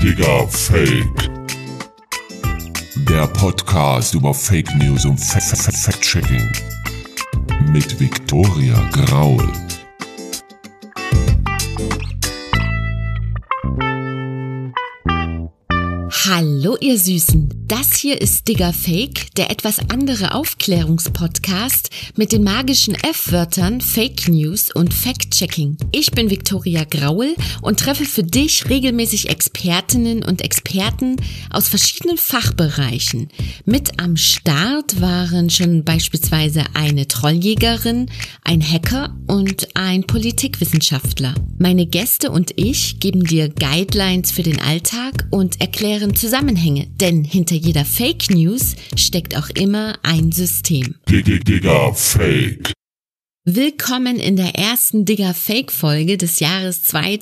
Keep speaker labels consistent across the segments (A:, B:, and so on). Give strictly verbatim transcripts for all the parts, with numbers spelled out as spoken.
A: Digga Fake. Der Podcast über Fake News und Fact-Checking mit Viktoria Graul.
B: Hallo ihr Süßen, das hier ist Digga Fake, der etwas andere Aufklärungspodcast mit den magischen F-Wörtern Fake News und Fact-Checking. Ich bin Viktoria Graul und treffe für dich regelmäßig Expertinnen und Experten aus verschiedenen Fachbereichen. Mit am Start waren schon beispielsweise eine Trolljägerin, ein Hacker und ein Politikwissenschaftler. Meine Gäste und ich geben dir Guidelines für den Alltag und erklären Zusammenhänge, denn hinter jeder Fake News steckt auch immer ein System.
A: Digga Fake.
B: Willkommen in der ersten Digga Fake Folge des Jahres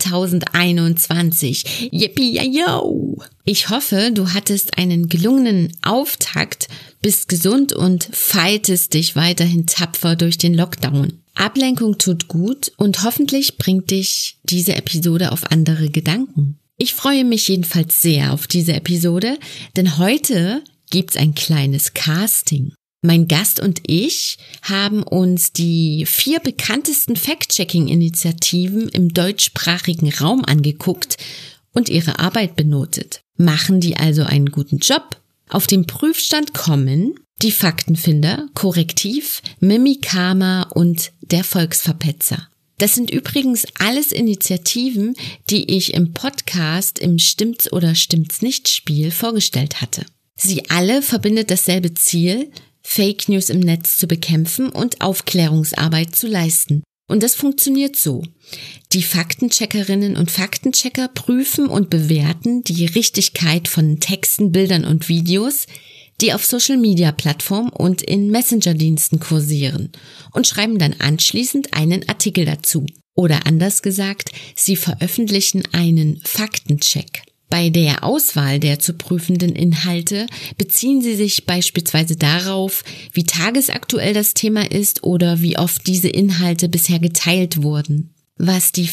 B: zweitausendeinundzwanzig. Yippie yo! Ich hoffe, du hattest einen gelungenen Auftakt, bist gesund und fightest dich weiterhin tapfer durch den Lockdown. Ablenkung tut gut und hoffentlich bringt dich diese Episode auf andere Gedanken. Ich freue mich jedenfalls sehr auf diese Episode, denn heute gibt's ein kleines Casting. Mein Gast und ich haben uns die vier bekanntesten Fact-Checking-Initiativen im deutschsprachigen Raum angeguckt und ihre Arbeit benotet. Machen die also einen guten Job? Auf den Prüfstand kommen die Faktenfinder, Korrektiv, Mimikama und der Volksverpetzer. Das sind übrigens alles Initiativen, die ich im Podcast im Stimmt's oder Stimmt's nicht Spiel vorgestellt hatte. Sie alle verbindet dasselbe Ziel, Fake News im Netz zu bekämpfen und Aufklärungsarbeit zu leisten. Und das funktioniert so. Die Faktencheckerinnen und Faktenchecker prüfen und bewerten die Richtigkeit von Texten, Bildern und Videos, die auf Social-Media-Plattformen und in Messenger-Diensten kursieren und schreiben dann anschließend einen Artikel dazu. Oder anders gesagt, sie veröffentlichen einen Faktencheck. Bei der Auswahl der zu prüfenden Inhalte beziehen sie sich beispielsweise darauf, wie tagesaktuell das Thema ist oder wie oft diese Inhalte bisher geteilt wurden. Was die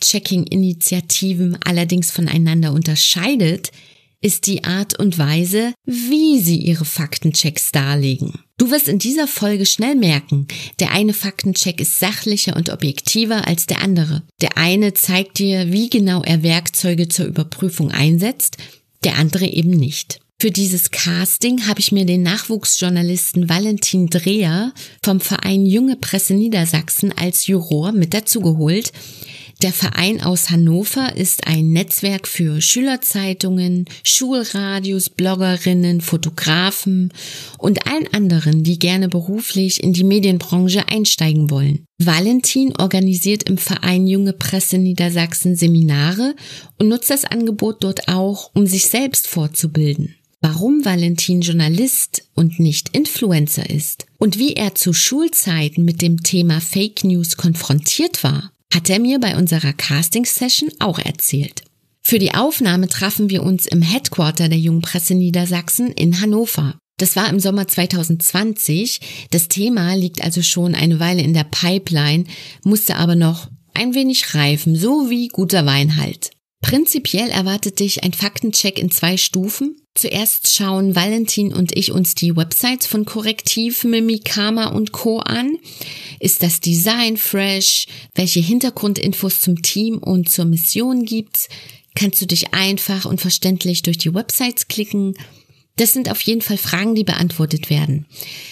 B: Fact-Checking-Initiativen allerdings voneinander unterscheidet, ist die Art und Weise, wie sie ihre Faktenchecks darlegen. Du wirst in dieser Folge schnell merken, der eine Faktencheck ist sachlicher und objektiver als der andere. Der eine zeigt dir, wie genau er Werkzeuge zur Überprüfung einsetzt, der andere eben nicht. Für dieses Casting habe ich mir den Nachwuchsjournalisten Valentin Dreher vom Verein Junge Presse Niedersachsen als Juror mit dazugeholt. Der Verein aus Hannover ist ein Netzwerk für Schülerzeitungen, Schulradios, Bloggerinnen, Fotografen und allen anderen, die gerne beruflich in die Medienbranche einsteigen wollen. Valentin organisiert im Verein Junge Presse Niedersachsen Seminare und nutzt das Angebot dort auch, um sich selbst fortzubilden. Warum Valentin Journalist und nicht Influencer ist und wie er zu Schulzeiten mit dem Thema Fake News konfrontiert war, hat er mir bei unserer Casting-Session auch erzählt. Für die Aufnahme trafen wir uns im Headquarter der Jungen Presse Niedersachsen in Hannover. Das war im Sommer zweitausendzwanzig. Das Thema liegt also schon eine Weile in der Pipeline, musste aber noch ein wenig reifen, so wie guter Wein halt. Prinzipiell erwartet dich ein Faktencheck in zwei Stufen. Zuerst schauen Valentin und ich uns die Websites von Korrektiv, Mimikama und Co. an. Ist das Design fresh? Welche Hintergrundinfos zum Team und zur Mission gibt's? Kannst du dich einfach und verständlich durch die Websites klicken? Das sind auf jeden Fall Fragen, die beantwortet werden.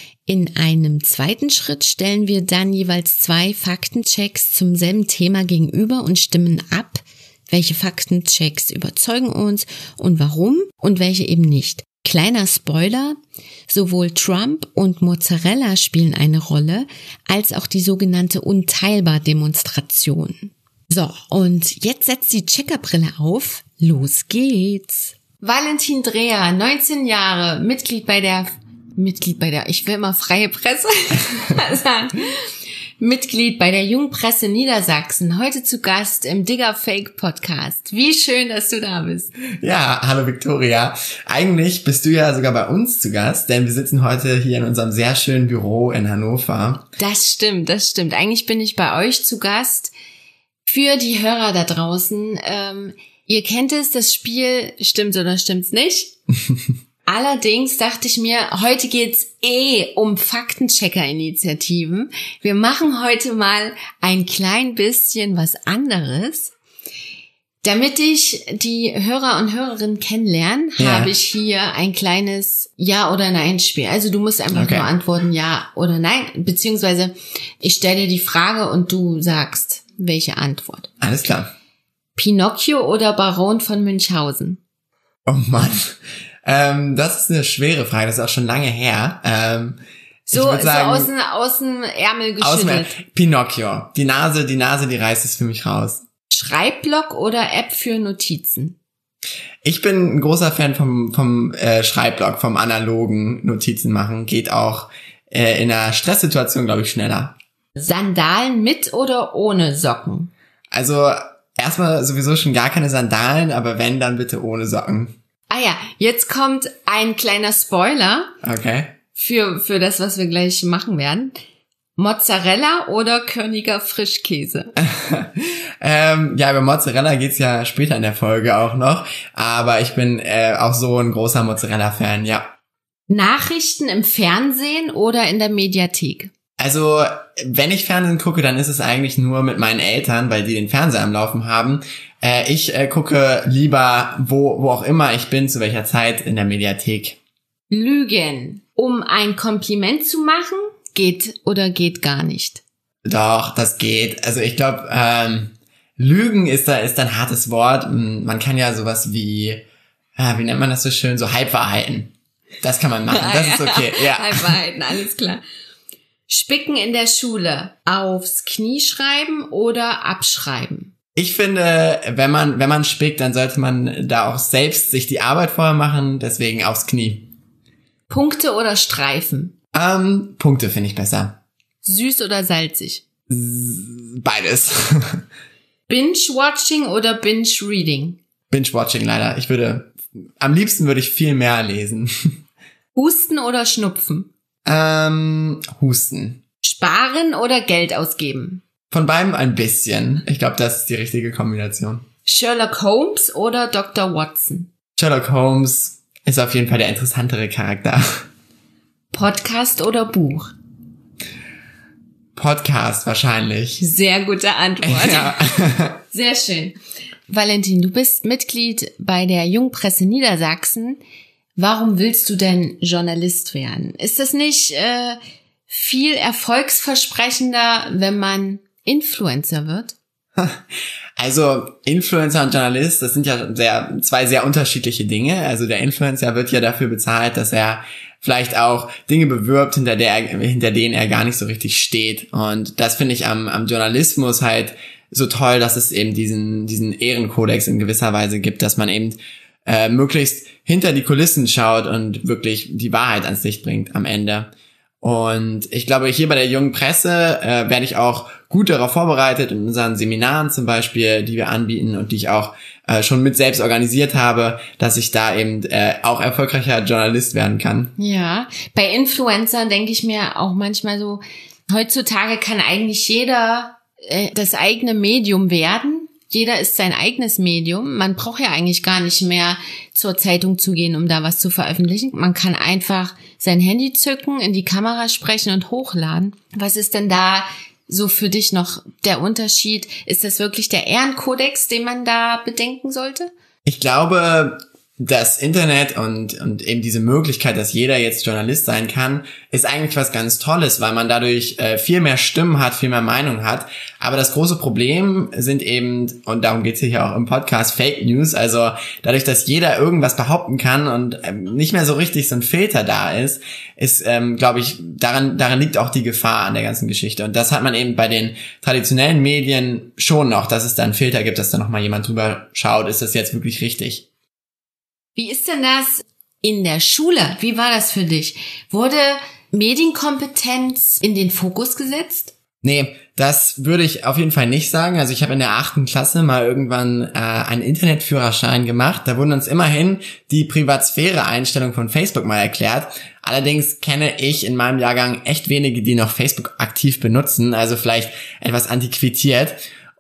B: In einem zweiten Schritt stellen wir dann jeweils zwei Faktenchecks zum selben Thema gegenüber und stimmen ab, welche Faktenchecks überzeugen uns und warum und welche eben nicht. Kleiner Spoiler, sowohl Trump und Mozzarella spielen eine Rolle, als auch die sogenannte Unteilbar-Demonstration. So, und jetzt setzt die Checkerbrille auf. Los geht's. Valentin Dreher, neunzehn Jahre, Mitglied bei der, Mitglied bei der, ich will immer freie Presse sagen. Mitglied bei der Jungen Presse Niedersachsen, heute zu Gast im Digga Fake Podcast. Wie schön, dass du da bist.
C: Ja, hallo Viktoria. Eigentlich bist du ja sogar bei uns zu Gast, denn wir sitzen heute hier in unserem sehr schönen Büro in Hannover.
B: Das stimmt, das stimmt. Eigentlich bin ich bei euch zu Gast. Für die Hörer da draußen, ähm, Ihr kennt es, das Spiel, stimmt's oder stimmt's nicht? Allerdings dachte ich mir, heute geht's eh um Faktenchecker-Initiativen. Wir machen heute mal ein klein bisschen was anderes. Damit ich die Hörer und Hörerinnen kennenlerne, ja. habe ich hier ein kleines Ja- oder Nein-Spiel. Also du musst einfach okay. nur antworten Ja oder Nein, beziehungsweise ich stelle dir die Frage und du sagst, welche Antwort.
C: Alles klar.
B: Pinocchio oder Baron von Münchhausen?
C: Oh Mann, ähm, das ist eine schwere Frage, das ist auch schon lange her. Ähm,
B: so, sagen, so aus, dem, aus dem Ärmel geschüttelt. Aus dem,
C: Pinocchio, die Nase, die Nase, die reißt es für mich raus.
B: Schreibblock oder App für Notizen?
C: Ich bin ein großer Fan vom vom äh, Schreibblock, vom analogen Notizen machen. Geht auch äh, in einer Stresssituation, glaube ich, schneller.
B: Sandalen mit oder ohne Socken?
C: Also erstmal sowieso schon gar keine Sandalen, aber wenn, dann bitte ohne Socken.
B: Ah ja, jetzt kommt ein kleiner Spoiler.
C: Okay.
B: Für für das, was wir gleich machen werden. Mozzarella oder Körniger Frischkäse?
C: ähm, ja, über Mozzarella geht's ja später in der Folge auch noch. Aber ich bin äh, auch so ein großer Mozzarella-Fan, ja.
B: Nachrichten im Fernsehen oder in der Mediathek?
C: Also, wenn ich Fernsehen gucke, dann ist es eigentlich nur mit meinen Eltern, weil die den Fernseher am Laufen haben. Äh, ich äh, gucke lieber, wo, wo auch immer ich bin, zu welcher Zeit, in der Mediathek.
B: Lügen, um ein Kompliment zu machen? Geht oder geht gar nicht?
C: Doch, das geht. Also ich glaube, ähm, Lügen ist da ist ein hartes Wort. Man kann ja sowas wie, äh, wie nennt man das so schön, so Halbwahrheiten. Das kann man machen, das ist okay. Ja.
B: Halbwahrheiten, alles klar. Spicken in der Schule, aufs Knie schreiben oder abschreiben?
C: Ich finde, wenn man wenn man spickt, dann sollte man da auch selbst sich die Arbeit vorher machen, deswegen aufs Knie.
B: Punkte oder Streifen?
C: Ähm, Punkte finde ich besser.
B: Süß oder salzig?
C: Beides.
B: Binge-Watching oder Binge-Reading?
C: Binge-Watching leider. Ich würde, am liebsten würde ich viel mehr lesen.
B: Husten oder Schnupfen?
C: Ähm, Husten.
B: Sparen oder Geld ausgeben?
C: Von beidem ein bisschen. Ich glaube, das ist die richtige Kombination.
B: Sherlock Holmes oder Doktor Watson?
C: Sherlock Holmes ist auf jeden Fall der interessantere Charakter.
B: Podcast oder Buch?
C: Podcast wahrscheinlich.
B: Sehr gute Antwort. Ja. Sehr schön. Valentin, du bist Mitglied bei der Jungpresse Niedersachsen. Warum willst du denn Journalist werden? Ist das nicht äh, viel erfolgsversprechender, wenn man Influencer wird?
C: Also Influencer und Journalist, das sind ja sehr, zwei sehr unterschiedliche Dinge. Also der Influencer wird ja dafür bezahlt, dass er vielleicht auch Dinge bewirbt, hinter der er, hinter denen er gar nicht so richtig steht. Und das finde ich am, am Journalismus halt so toll, dass es eben diesen, diesen Ehrenkodex in gewisser Weise gibt, dass man eben äh, möglichst hinter die Kulissen schaut und wirklich die Wahrheit ans Licht bringt am Ende. Und ich glaube, hier bei der Jungen Presse äh, werde ich auch gut darauf vorbereitet, in unseren Seminaren zum Beispiel, die wir anbieten und die ich auch äh, schon mit selbst organisiert habe, dass ich da eben äh, auch erfolgreicher Journalist werden kann.
B: Ja, bei Influencern denke ich mir auch manchmal so, heutzutage kann eigentlich jeder äh, das eigene Medium werden. Jeder ist sein eigenes Medium. Man braucht ja eigentlich gar nicht mehr zur Zeitung zu gehen, um da was zu veröffentlichen. Man kann einfach sein Handy zücken, in die Kamera sprechen und hochladen. Was ist denn da so für dich noch der Unterschied? Ist das wirklich der Ehrenkodex, den man da bedenken sollte?
C: Ich glaube, das Internet und und eben diese Möglichkeit, dass jeder jetzt Journalist sein kann, ist eigentlich was ganz Tolles, weil man dadurch äh, viel mehr Stimmen hat, viel mehr Meinung hat. Aber das große Problem sind eben, und darum geht's hier auch im Podcast, Fake News. Also dadurch, dass jeder irgendwas behaupten kann und ähm, nicht mehr so richtig so ein Filter da ist, ist, ähm, glaube ich, daran daran liegt auch die Gefahr an der ganzen Geschichte. Und das hat man eben bei den traditionellen Medien schon noch, dass es da einen Filter gibt, dass da nochmal jemand drüber schaut, ist das jetzt wirklich richtig?
B: Wie ist denn das in der Schule? Wie war das für dich? Wurde Medienkompetenz in den Fokus gesetzt?
C: Nee, das würde ich auf jeden Fall nicht sagen. Also ich habe in der achten Klasse mal irgendwann äh, einen Internetführerschein gemacht. Da wurden uns immerhin die Privatsphäre-Einstellung von Facebook mal erklärt. Allerdings kenne ich in meinem Jahrgang echt wenige, die noch Facebook aktiv benutzen. Also vielleicht etwas antiquiert.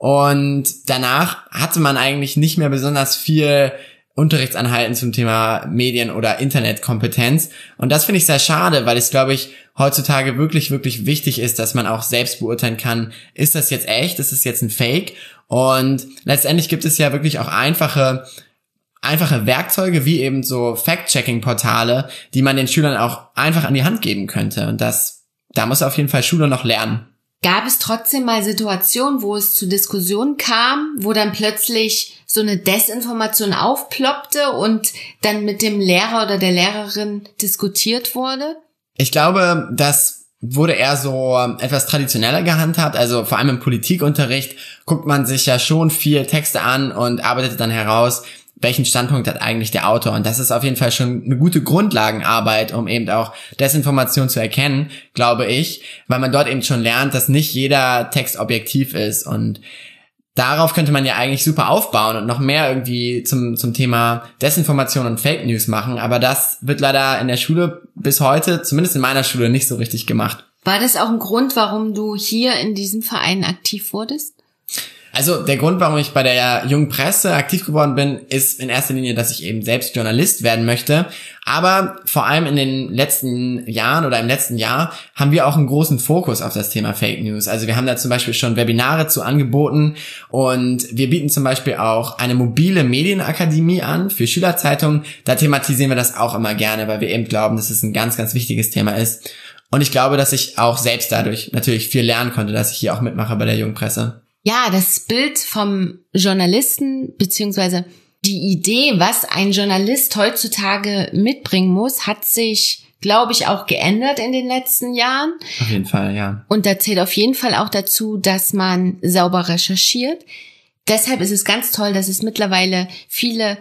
C: Und danach hatte man eigentlich nicht mehr besonders viel Unterrichtsanhalten zum Thema Medien- oder Internetkompetenz. Und das finde ich sehr schade, weil es, glaube ich, heutzutage wirklich, wirklich wichtig ist, dass man auch selbst beurteilen kann, ist das jetzt echt, ist das jetzt ein Fake? Und letztendlich gibt es ja wirklich auch einfache einfache Werkzeuge, wie eben so Fact-Checking-Portale, die man den Schülern auch einfach an die Hand geben könnte. Und das, da muss auf jeden Fall Schule noch lernen.
B: Gab es trotzdem mal Situationen, wo es zu Diskussionen kam, wo dann plötzlich so eine Desinformation aufploppte und dann mit dem Lehrer oder der Lehrerin diskutiert wurde?
C: Ich glaube, das wurde eher so etwas traditioneller gehandhabt. Also vor allem im Politikunterricht guckt man sich ja schon viel Texte an und arbeitet dann heraus, welchen Standpunkt hat eigentlich der Autor. Und das ist auf jeden Fall schon eine gute Grundlagenarbeit, um eben auch Desinformation zu erkennen, glaube ich, weil man dort eben schon lernt, dass nicht jeder Text objektiv ist. Und darauf könnte man ja eigentlich super aufbauen und noch mehr irgendwie zum zum Thema Desinformation und Fake News machen. Aber das wird leider in der Schule bis heute, zumindest in meiner Schule, nicht so richtig gemacht.
B: War das auch ein Grund, warum du hier in diesem Verein aktiv wurdest?
C: Also der Grund, warum ich bei der Jungen Presse aktiv geworden bin, ist in erster Linie, dass ich eben selbst Journalist werden möchte. Aber vor allem in den letzten Jahren oder im letzten Jahr haben wir auch einen großen Fokus auf das Thema Fake News. Also wir haben da zum Beispiel schon Webinare zu angeboten und wir bieten zum Beispiel auch eine mobile Medienakademie an für Schülerzeitungen. Da thematisieren wir das auch immer gerne, weil wir eben glauben, dass es ein ganz, ganz wichtiges Thema ist. Und ich glaube, dass ich auch selbst dadurch natürlich viel lernen konnte, dass ich hier auch mitmache bei der Jungen Presse.
B: Ja, das Bild vom Journalisten beziehungsweise die Idee, was ein Journalist heutzutage mitbringen muss, hat sich, glaube ich, auch geändert in den letzten Jahren.
C: Auf jeden Fall, ja.
B: Und da zählt auf jeden Fall auch dazu, dass man sauber recherchiert. Deshalb ist es ganz toll, dass es mittlerweile viele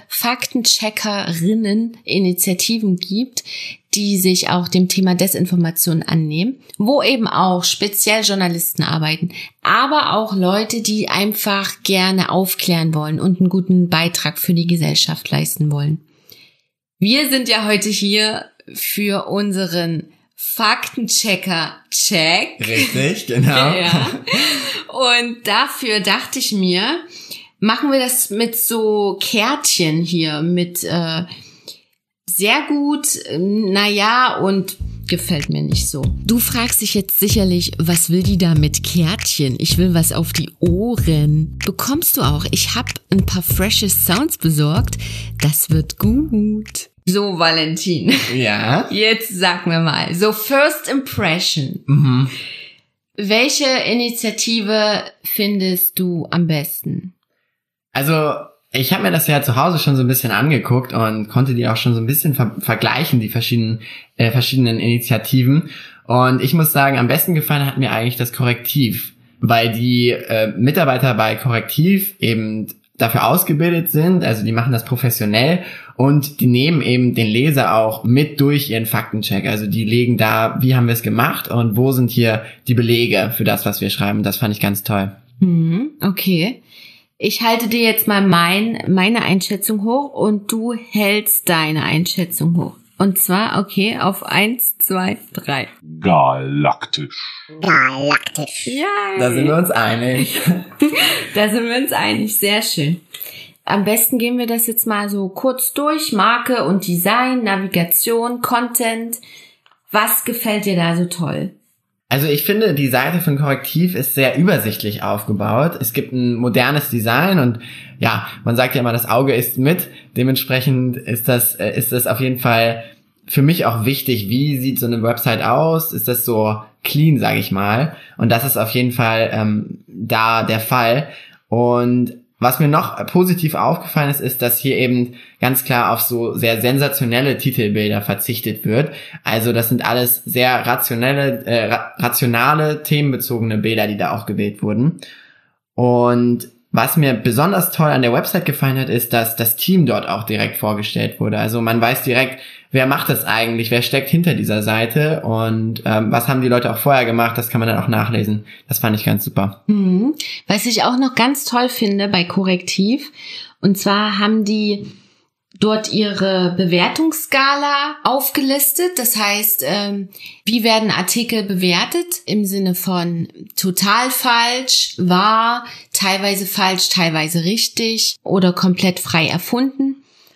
B: Faktencheckerinnen, Initiativen gibt, die sich auch dem Thema Desinformation annehmen, wo eben auch speziell Journalisten arbeiten, aber auch Leute, die einfach gerne aufklären wollen und einen guten Beitrag für die Gesellschaft leisten wollen. Wir sind ja heute hier für unseren Faktenchecker-Check.
C: Richtig, genau.
B: Ja. Und dafür dachte ich mir, machen wir das mit so Kärtchen hier, mit äh, sehr gut, naja, und gefällt mir nicht so. Du fragst dich jetzt sicherlich, was will die da mit Kärtchen? Ich will was auf die Ohren. Bekommst du auch. Ich habe ein paar frische Sounds besorgt. Das wird gut. So, Valentin.
C: Ja?
B: Jetzt sag mir mal, so First Impression.
C: Mhm.
B: Welche Initiative findest du am besten?
C: Also, ich habe mir das ja zu Hause schon so ein bisschen angeguckt und konnte die auch schon so ein bisschen ver- vergleichen, die verschiedenen äh, verschiedenen Initiativen. Und ich muss sagen, am besten gefallen hat mir eigentlich das Korrektiv, weil die äh, Mitarbeiter bei Korrektiv eben dafür ausgebildet sind, also die machen das professionell und die nehmen eben den Leser auch mit durch ihren Faktencheck. Also die legen da, wie haben wir es gemacht und wo sind hier die Belege für das, was wir schreiben. Das fand ich ganz toll.
B: Mhm, okay. Ich halte dir jetzt mal mein, meine Einschätzung hoch und du hältst deine Einschätzung hoch. Und zwar, okay, auf eins, zwei, drei.
A: Galaktisch.
D: Galaktisch.
B: Ja.
C: Da sind wir uns einig.
B: Da sind wir uns einig. Sehr schön. Am besten gehen wir das jetzt mal so kurz durch. Marke und Design, Navigation, Content. Was gefällt dir da so toll?
C: Also ich finde, die Seite von Korrektiv ist sehr übersichtlich aufgebaut. Es gibt ein modernes Design und ja, man sagt ja immer, das Auge ist mit. Dementsprechend ist das, ist das auf jeden Fall für mich auch wichtig. Wie sieht so eine Website aus? Ist das so clean, sage ich mal? Und das ist auf jeden Fall ähm, da der Fall. Und was mir noch positiv aufgefallen ist, ist, dass hier eben ganz klar auf so sehr sensationelle Titelbilder verzichtet wird. Also das sind alles sehr rationelle, äh, ra- rationale, themenbezogene Bilder, die da auch gewählt wurden. Und was mir besonders toll an der Website gefallen hat, ist, dass das Team dort auch direkt vorgestellt wurde. Also man weiß direkt, wer macht das eigentlich, wer steckt hinter dieser Seite und ähm, was haben die Leute auch vorher gemacht, das kann man dann auch nachlesen. Das fand ich ganz super.
B: Mhm. Was ich auch noch ganz toll finde bei Korrektiv, und zwar haben die dort ihre Bewertungsskala aufgelistet. Das heißt, ähm, wie werden Artikel bewertet im Sinne von total falsch, wahr, teilweise falsch, teilweise richtig oder komplett frei erfunden.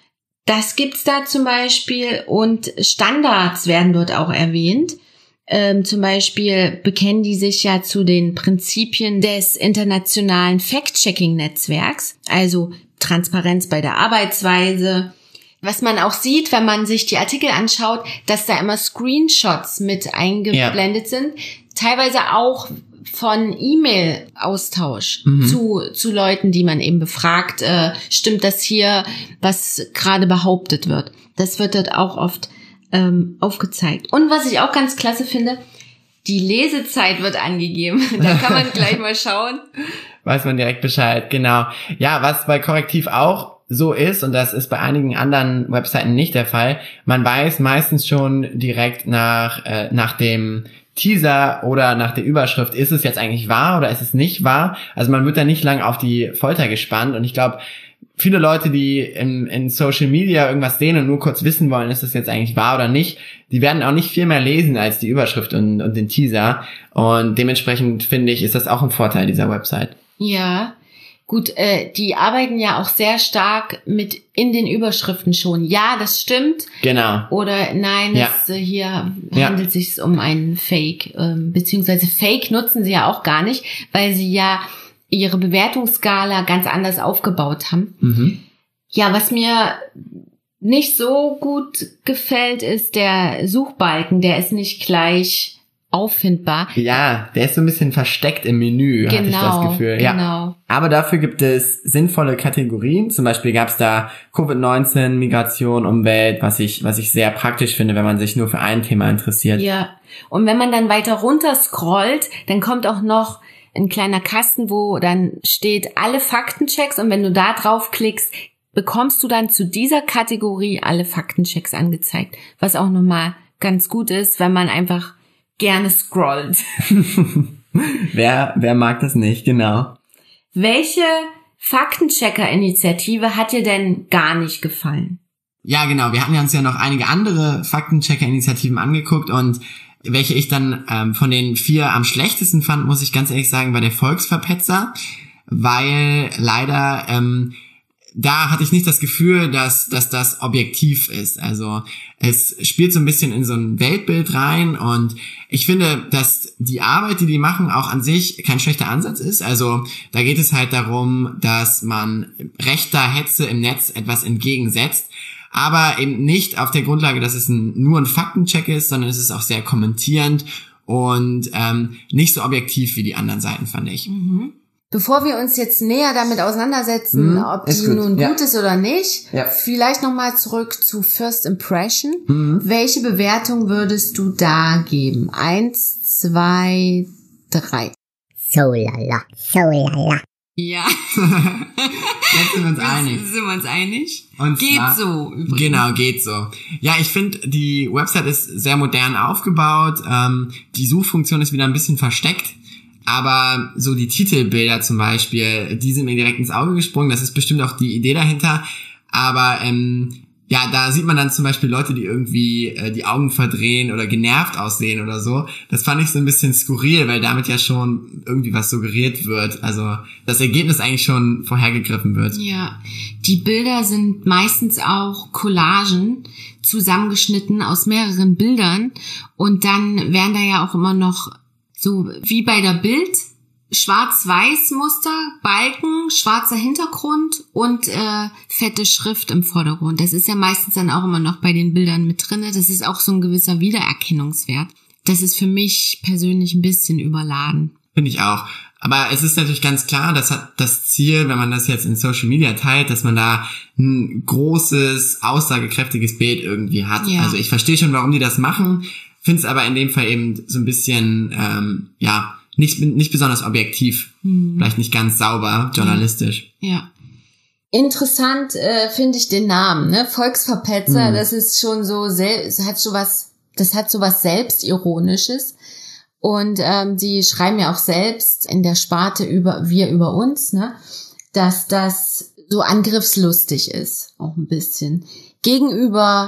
B: Das gibt's da zum Beispiel und Standards werden dort auch erwähnt. Ähm, zum Beispiel bekennen die sich ja zu den Prinzipien des internationalen Fact-Checking-Netzwerks, also Transparenz bei der Arbeitsweise. Was man auch sieht, wenn man sich die Artikel anschaut, dass da immer Screenshots mit eingeblendet ja. sind, teilweise auch von E-Mail-Austausch mhm. zu zu Leuten, die man eben befragt, äh, stimmt das hier, was gerade behauptet wird. Das wird dort auch oft ähm, aufgezeigt. Und was ich auch ganz klasse finde, die Lesezeit wird angegeben. Da kann man gleich mal schauen.
C: Weiß man direkt Bescheid, genau. Ja, was bei Korrektiv auch so ist, und das ist bei einigen anderen Webseiten nicht der Fall, man weiß meistens schon direkt nach äh, nach dem Teaser oder nach der Überschrift, ist es jetzt eigentlich wahr oder ist es nicht wahr? Also man wird da nicht lang auf die Folter gespannt, und ich glaube, viele Leute, die in, in Social Media irgendwas sehen und nur kurz wissen wollen, ist es jetzt eigentlich wahr oder nicht, die werden auch nicht viel mehr lesen als die Überschrift und, und den Teaser, und dementsprechend finde ich, ist das auch ein Vorteil dieser Website.
B: Ja, gut, äh, die arbeiten ja auch sehr stark mit in den Überschriften schon. Ja, das stimmt.
C: Genau.
B: Oder nein,
C: ja.
B: es, äh, hier
C: ja.
B: handelt es sich um einen Fake. Ähm, beziehungsweise Fake nutzen sie ja auch gar nicht, weil sie ja ihre Bewertungsskala ganz anders aufgebaut haben.
C: Mhm.
B: Ja, was mir nicht so gut gefällt, ist der Suchbalken. Der ist nicht gleich auffindbar.
C: Ja, der ist so ein bisschen versteckt im Menü,
B: genau,
C: hatte ich das Gefühl. Ja.
B: Genau.
C: Aber dafür gibt es sinnvolle Kategorien. Zum Beispiel gab es da Covid neunzehn, Migration, Umwelt, was ich was ich sehr praktisch finde, wenn man sich nur für ein Thema interessiert.
B: Ja, und wenn man dann weiter runter scrollt, dann kommt auch noch ein kleiner Kasten, wo dann steht alle Faktenchecks, und wenn du da drauf klickst, bekommst du dann zu dieser Kategorie alle Faktenchecks angezeigt, was auch nochmal ganz gut ist, wenn man einfach gerne scrollt.
C: wer, wer mag das nicht, genau.
B: Welche Faktenchecker-Initiative hat dir denn gar nicht gefallen?
C: Ja, genau. Wir hatten ja uns ja noch einige andere Faktenchecker-Initiativen angeguckt, und welche ich dann ähm, von den vier am schlechtesten fand, muss ich ganz ehrlich sagen, war der Volksverpetzer, weil leider ähm, da hatte ich nicht das Gefühl, dass dass das objektiv ist. Also es spielt so ein bisschen in so ein Weltbild rein, und ich finde, dass die Arbeit, die die machen, auch an sich kein schlechter Ansatz ist. Also da geht es halt darum, dass man rechter Hetze im Netz etwas entgegensetzt, aber eben nicht auf der Grundlage, dass es ein, nur ein Faktencheck ist, sondern es ist auch sehr kommentierend und ähm, nicht so objektiv wie die anderen Seiten, fand ich.
B: Mhm. Bevor wir uns jetzt näher damit auseinandersetzen, mhm, ob die gut. nun ja. gut ist oder nicht, ja. vielleicht nochmal zurück zu First Impression. Mhm. Welche Bewertung würdest du da geben? Eins, zwei, drei.
D: So lala, so lala.
B: Ja.
C: Jetzt sind wir uns einig.
B: Sind wir uns einig?
C: Und
B: geht
C: zwar,
B: so übrigens.
C: Genau, geht so. Ja, ich finde, die Website ist sehr modern aufgebaut. Ähm, die Suchfunktion ist wieder ein bisschen versteckt. Aber so die Titelbilder zum Beispiel, die sind mir direkt ins Auge gesprungen. Das ist bestimmt auch die Idee dahinter. Aber ähm, ja, da sieht man dann zum Beispiel Leute, die irgendwie äh, die Augen verdrehen oder genervt aussehen oder so. Das fand ich so ein bisschen skurril, weil damit ja schon irgendwie was suggeriert wird. Also das Ergebnis eigentlich schon vorhergegriffen wird.
B: Ja, die Bilder sind meistens auch Collagen, zusammengeschnitten aus mehreren Bildern. Und dann werden da ja auch immer noch so wie bei der Bild, Schwarz-Weiß-Muster, Balken, schwarzer Hintergrund und äh, fette Schrift im Vordergrund. Das ist ja meistens dann auch immer noch bei den Bildern mit drin. Das ist auch so ein gewisser Wiedererkennungswert. Das ist für mich persönlich ein bisschen überladen.
C: Finde ich auch. Aber es ist natürlich ganz klar, das hat das Ziel, wenn man das jetzt in Social Media teilt, dass man da ein großes, aussagekräftiges Bild irgendwie hat. Ja. Also ich verstehe schon, warum die das machen. Finde es aber in dem Fall eben so ein bisschen, ähm, ja, nicht nicht besonders objektiv, hm. vielleicht nicht ganz sauber, journalistisch.
B: Ja. Interessant äh, finde ich den Namen, ne? Volksverpetzer, hm. das ist schon so, das hat so was, das hat so was Selbstironisches. Und ähm, die schreiben ja auch selbst in der Sparte über wir über uns, ne, dass das so angriffslustig ist, auch ein bisschen, gegenüber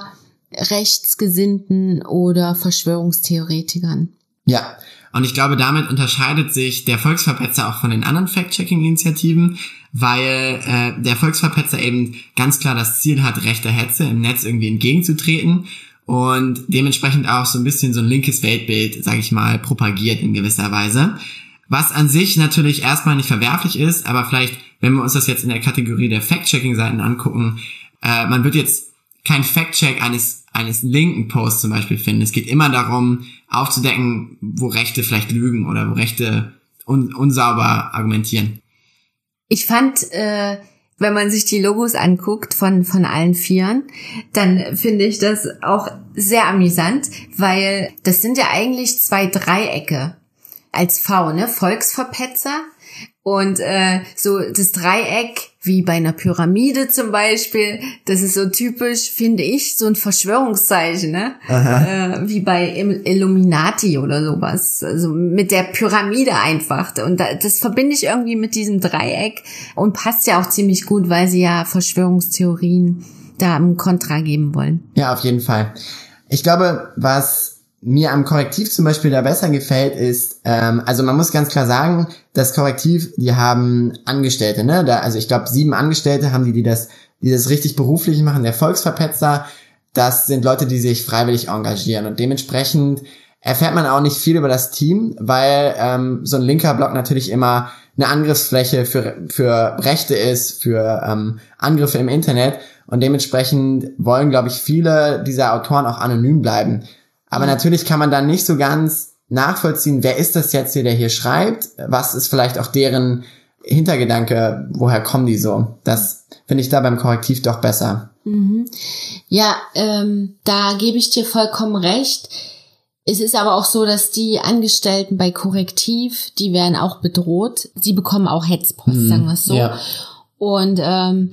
B: Rechtsgesinnten oder Verschwörungstheoretikern.
C: Ja, und ich glaube, damit unterscheidet sich der Volksverpetzer auch von den anderen Fact-Checking-Initiativen, weil äh, der Volksverpetzer eben ganz klar das Ziel hat, rechter Hetze im Netz irgendwie entgegenzutreten und dementsprechend auch so ein bisschen so ein linkes Weltbild, sage ich mal, propagiert in gewisser Weise. Was an sich natürlich erstmal nicht verwerflich ist, aber vielleicht, wenn wir uns das jetzt in der Kategorie der Fact-Checking-Seiten angucken, äh, man wird jetzt kein Fact-Check eines eines linken Posts zum Beispiel finden. Es geht immer darum, aufzudecken, wo Rechte vielleicht lügen oder wo Rechte un- unsauber argumentieren.
B: Ich fand, äh, wenn man sich die Logos anguckt von von allen Vieren, dann finde ich das auch sehr amüsant, weil das sind ja eigentlich zwei Dreiecke als V, ne? Volksverpetzer und äh, so das Dreieck wie bei einer Pyramide zum Beispiel, das ist so typisch, finde ich, so ein Verschwörungszeichen, ne? Äh, wie bei Illuminati oder sowas, also mit der Pyramide einfach. Und das verbinde ich irgendwie mit diesem Dreieck und passt ja auch ziemlich gut, weil sie ja Verschwörungstheorien da im Kontra geben wollen.
C: Ja, auf jeden Fall. Ich glaube, was mir am Korrektiv zum Beispiel da besser gefällt, ist, ähm, also man muss ganz klar sagen, das Korrektiv, die haben Angestellte, ne? Da, also ich glaube, sieben Angestellte haben die, die das, die das richtig beruflich machen. Der Volksverpetzer, das sind Leute, die sich freiwillig engagieren und dementsprechend erfährt man auch nicht viel über das Team, weil ähm, so ein linker Blog natürlich immer eine Angriffsfläche für für Rechte ist, für ähm, Angriffe im Internet und dementsprechend wollen, glaube ich, viele dieser Autoren auch anonym bleiben. Aber natürlich kann man dann nicht so ganz nachvollziehen, wer ist das jetzt hier, der hier schreibt? Was ist vielleicht auch deren Hintergedanke? Woher kommen die so? Das finde ich da beim Korrektiv doch besser.
B: Mhm. Ja, ähm, da gebe ich dir vollkommen recht. Es ist aber auch so, dass die Angestellten bei Korrektiv, die werden auch bedroht. Sie bekommen auch Hetzpost, mhm. sagen wir es so. Ja. Und ähm,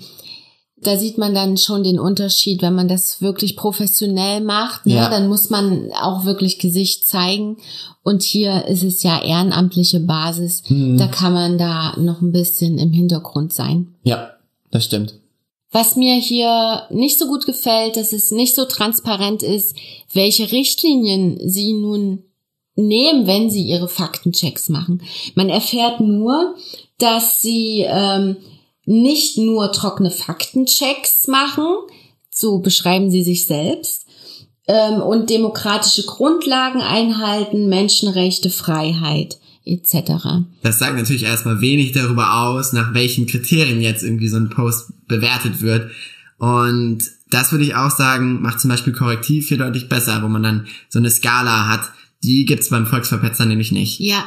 B: da sieht man dann schon den Unterschied, wenn man das wirklich professionell macht, ne? Ja. Dann muss man auch wirklich Gesicht zeigen. Und hier ist es ja ehrenamtliche Basis. Mhm. Da kann man da noch ein bisschen im Hintergrund sein.
C: Ja, das stimmt.
B: Was mir hier nicht so gut gefällt, dass es nicht so transparent ist, welche Richtlinien sie nun nehmen, wenn sie ihre Faktenchecks machen. Man erfährt nur, dass sie ähm, nicht nur trockene Faktenchecks machen, so beschreiben sie sich selbst, ähm, und demokratische Grundlagen einhalten, Menschenrechte, Freiheit et cetera.
C: Das sagt natürlich erstmal wenig darüber aus, nach welchen Kriterien jetzt irgendwie so ein Post bewertet wird. Und das würde ich auch sagen, macht zum Beispiel Korrektiv hier deutlich besser, wo man dann so eine Skala hat. Die gibt's beim Volksverpetzer nämlich nicht.
B: Ja.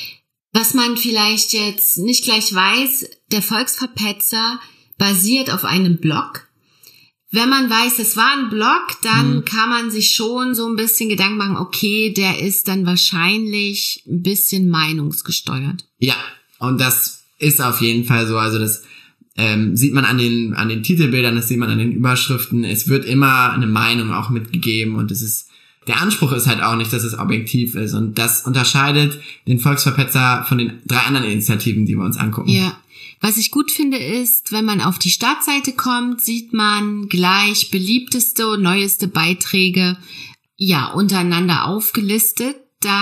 B: Was man vielleicht jetzt nicht gleich weiß, der Volksverpetzer basiert auf einem Blog. Wenn man weiß, es war ein Blog, dann hm. kann man sich schon so ein bisschen Gedanken machen, okay, der ist dann wahrscheinlich ein bisschen meinungsgesteuert.
C: Ja, und das ist auf jeden Fall so. Also das ähm, sieht man an den an den Titelbildern, das sieht man an den Überschriften. Es wird immer eine Meinung auch mitgegeben und es ist der Anspruch ist halt auch nicht, dass es objektiv ist. Und das unterscheidet den Volksverpetzer von den drei anderen Initiativen, die wir uns angucken.
B: Ja. Was ich gut finde ist, wenn man auf die Startseite kommt, sieht man gleich beliebteste und neueste Beiträge ja untereinander aufgelistet.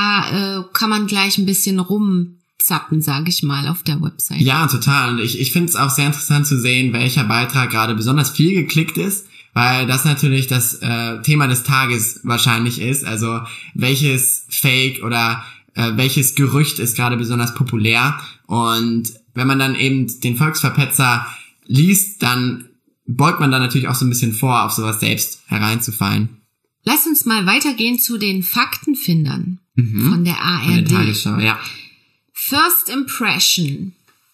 B: Da äh, kann man gleich ein bisschen rumzappen, sage ich mal, auf der Website.
C: Ja, total. Und ich, ich finde es auch sehr interessant zu sehen, welcher Beitrag gerade besonders viel geklickt ist. Weil das natürlich das äh, Thema des Tages wahrscheinlich ist. Also welches Fake oder äh, welches Gerücht ist gerade besonders populär. Und wenn man dann eben den Volksverpetzer liest, dann beugt man da natürlich auch so ein bisschen vor, auf sowas selbst hereinzufallen.
B: Lass uns mal weitergehen zu den Faktenfindern mhm. von der A R D.
C: Von der Tagesschau, ja.
B: First Impression.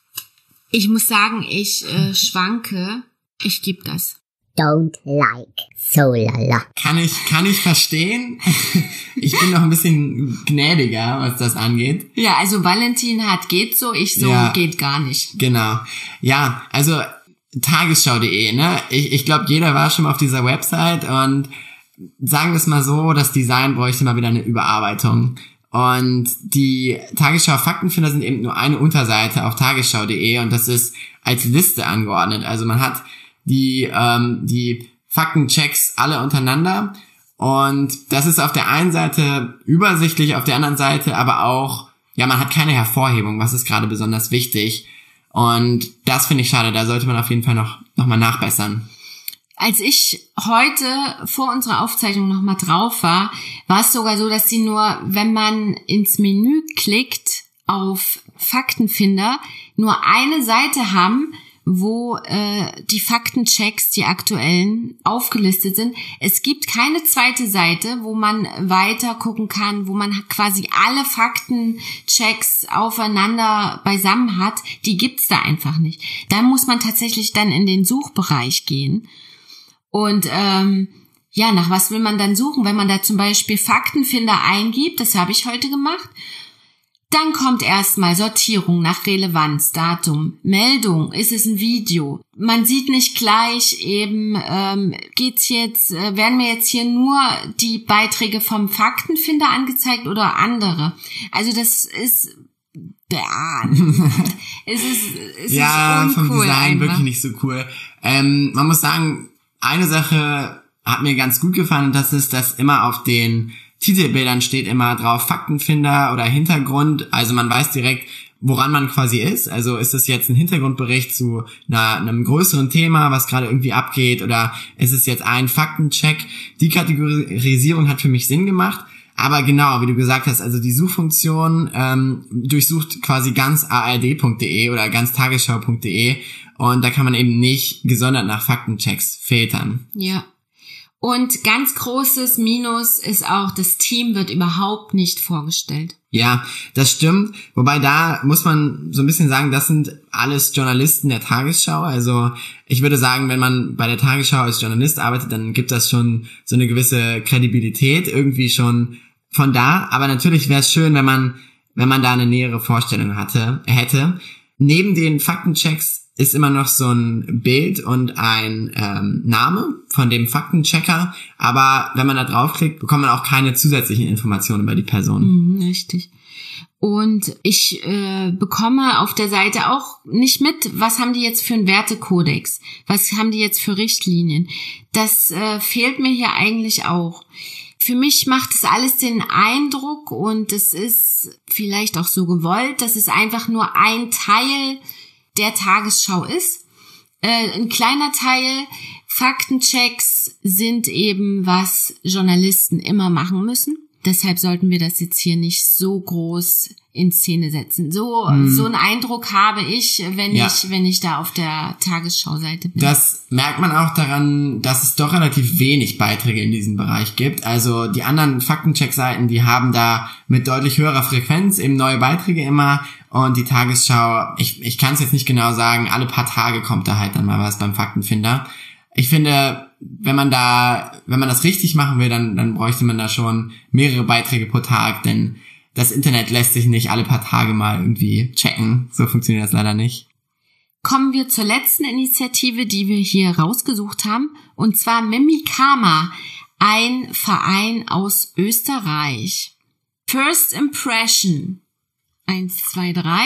B: Ich muss sagen, ich äh, schwanke. Ich gebe das.
D: Don't like. So lala.
C: Kann ich, kann ich verstehen. Ich bin noch ein bisschen gnädiger, was das angeht.
B: Ja, also Valentin hat geht so, ich so ja, geht gar nicht.
C: Genau. Ja, also tagesschau punkt de, ne? Ich, ich glaube, jeder war schon mal auf dieser Website und sagen wir es mal so, das Design bräuchte mal wieder eine Überarbeitung. Und die Tagesschau Faktenfinder sind eben nur eine Unterseite auf tagesschau punkt de und das ist als Liste angeordnet. Also man hat die ähm, die Faktenchecks alle untereinander und das ist auf der einen Seite übersichtlich, auf der anderen Seite aber auch, ja, man hat keine Hervorhebung, was ist gerade besonders wichtig und das finde ich schade, da sollte man auf jeden Fall noch noch mal nachbessern.
B: Als ich heute vor unserer Aufzeichnung nochmal drauf war, war es sogar so, dass sie nur, wenn man ins Menü klickt auf Faktenfinder, nur eine Seite haben, wo äh, die Faktenchecks, die aktuellen, aufgelistet sind. Es gibt keine zweite Seite, wo man weiter gucken kann, wo man quasi alle Faktenchecks aufeinander beisammen hat. Die gibt's da einfach nicht. Da muss man tatsächlich dann in den Suchbereich gehen. Und ähm, ja, nach was will man dann suchen? Wenn man da zum Beispiel Faktenfinder eingibt, das habe ich heute gemacht, dann kommt erstmal Sortierung nach Relevanz, Datum, Meldung, ist es ein Video? Man sieht nicht gleich eben, ähm, geht's jetzt, äh, werden mir jetzt hier nur die Beiträge vom Faktenfinder angezeigt oder andere? Also das ist ja, es ist es
C: ja,
B: ist uncool
C: vom Design
B: einfach.
C: Wirklich nicht so cool. Ähm, man muss sagen, eine Sache hat mir ganz gut gefallen und das ist, dass immer auf den Titelbildern steht immer drauf Faktenfinder oder Hintergrund, also man weiß direkt, woran man quasi ist, also ist es jetzt ein Hintergrundbericht zu einer, einem größeren Thema, was gerade irgendwie abgeht oder ist es jetzt ein Faktencheck. Die Kategorisierung hat für mich Sinn gemacht, aber genau, wie du gesagt hast, also die Suchfunktion ähm, durchsucht quasi ganz a r d punkt de oder ganz tagesschau punkt de und da kann man eben nicht gesondert nach Faktenchecks filtern.
B: Ja. Und ganz großes Minus ist auch, das Team wird überhaupt nicht vorgestellt.
C: Ja, das stimmt. Wobei da muss man so ein bisschen sagen, das sind alles Journalisten der Tagesschau. Also ich würde sagen, wenn man bei der Tagesschau als Journalist arbeitet, dann gibt das schon so eine gewisse Kredibilität irgendwie schon von da. Aber natürlich wäre es schön, wenn man, wenn man da eine nähere Vorstellung hatte, hätte. Neben den Faktenchecks ist immer noch so ein Bild und ein ähm, Name von dem Faktenchecker, aber wenn man da draufklickt, bekommt man auch keine zusätzlichen Informationen über die Person.
B: Mhm, richtig. Und ich äh, bekomme auf der Seite auch nicht mit, was haben die jetzt für einen Wertekodex, was haben die jetzt für Richtlinien. Das äh, fehlt mir hier eigentlich auch. Für mich macht es alles den Eindruck, und es ist vielleicht auch so gewollt, dass es einfach nur ein Teil der Tagesschau ist. Äh, ein kleiner Teil. Faktenchecks sind eben, was Journalisten immer machen müssen. Deshalb sollten wir das jetzt hier nicht so groß in Szene setzen. So, mhm. so einen Eindruck habe ich, wenn ja. ich, wenn ich da auf der Tagesschau-Seite bin.
C: Das merkt man auch daran, dass es doch relativ wenig Beiträge in diesem Bereich gibt. Also die anderen Faktencheck-Seiten, die haben da mit deutlich höherer Frequenz eben neue Beiträge immer. Und die Tagesschau, ich, ich kann es jetzt nicht genau sagen, alle paar Tage kommt da halt dann mal was beim Faktenfinder. Ich finde, wenn man da, wenn man das richtig machen will, dann, dann bräuchte man da schon mehrere Beiträge pro Tag, denn das Internet lässt sich nicht alle paar Tage mal irgendwie checken. So funktioniert das leider nicht.
B: Kommen wir zur letzten Initiative, die wir hier rausgesucht haben, und zwar Mimikama, ein Verein aus Österreich. First Impression. Eins, zwei, drei.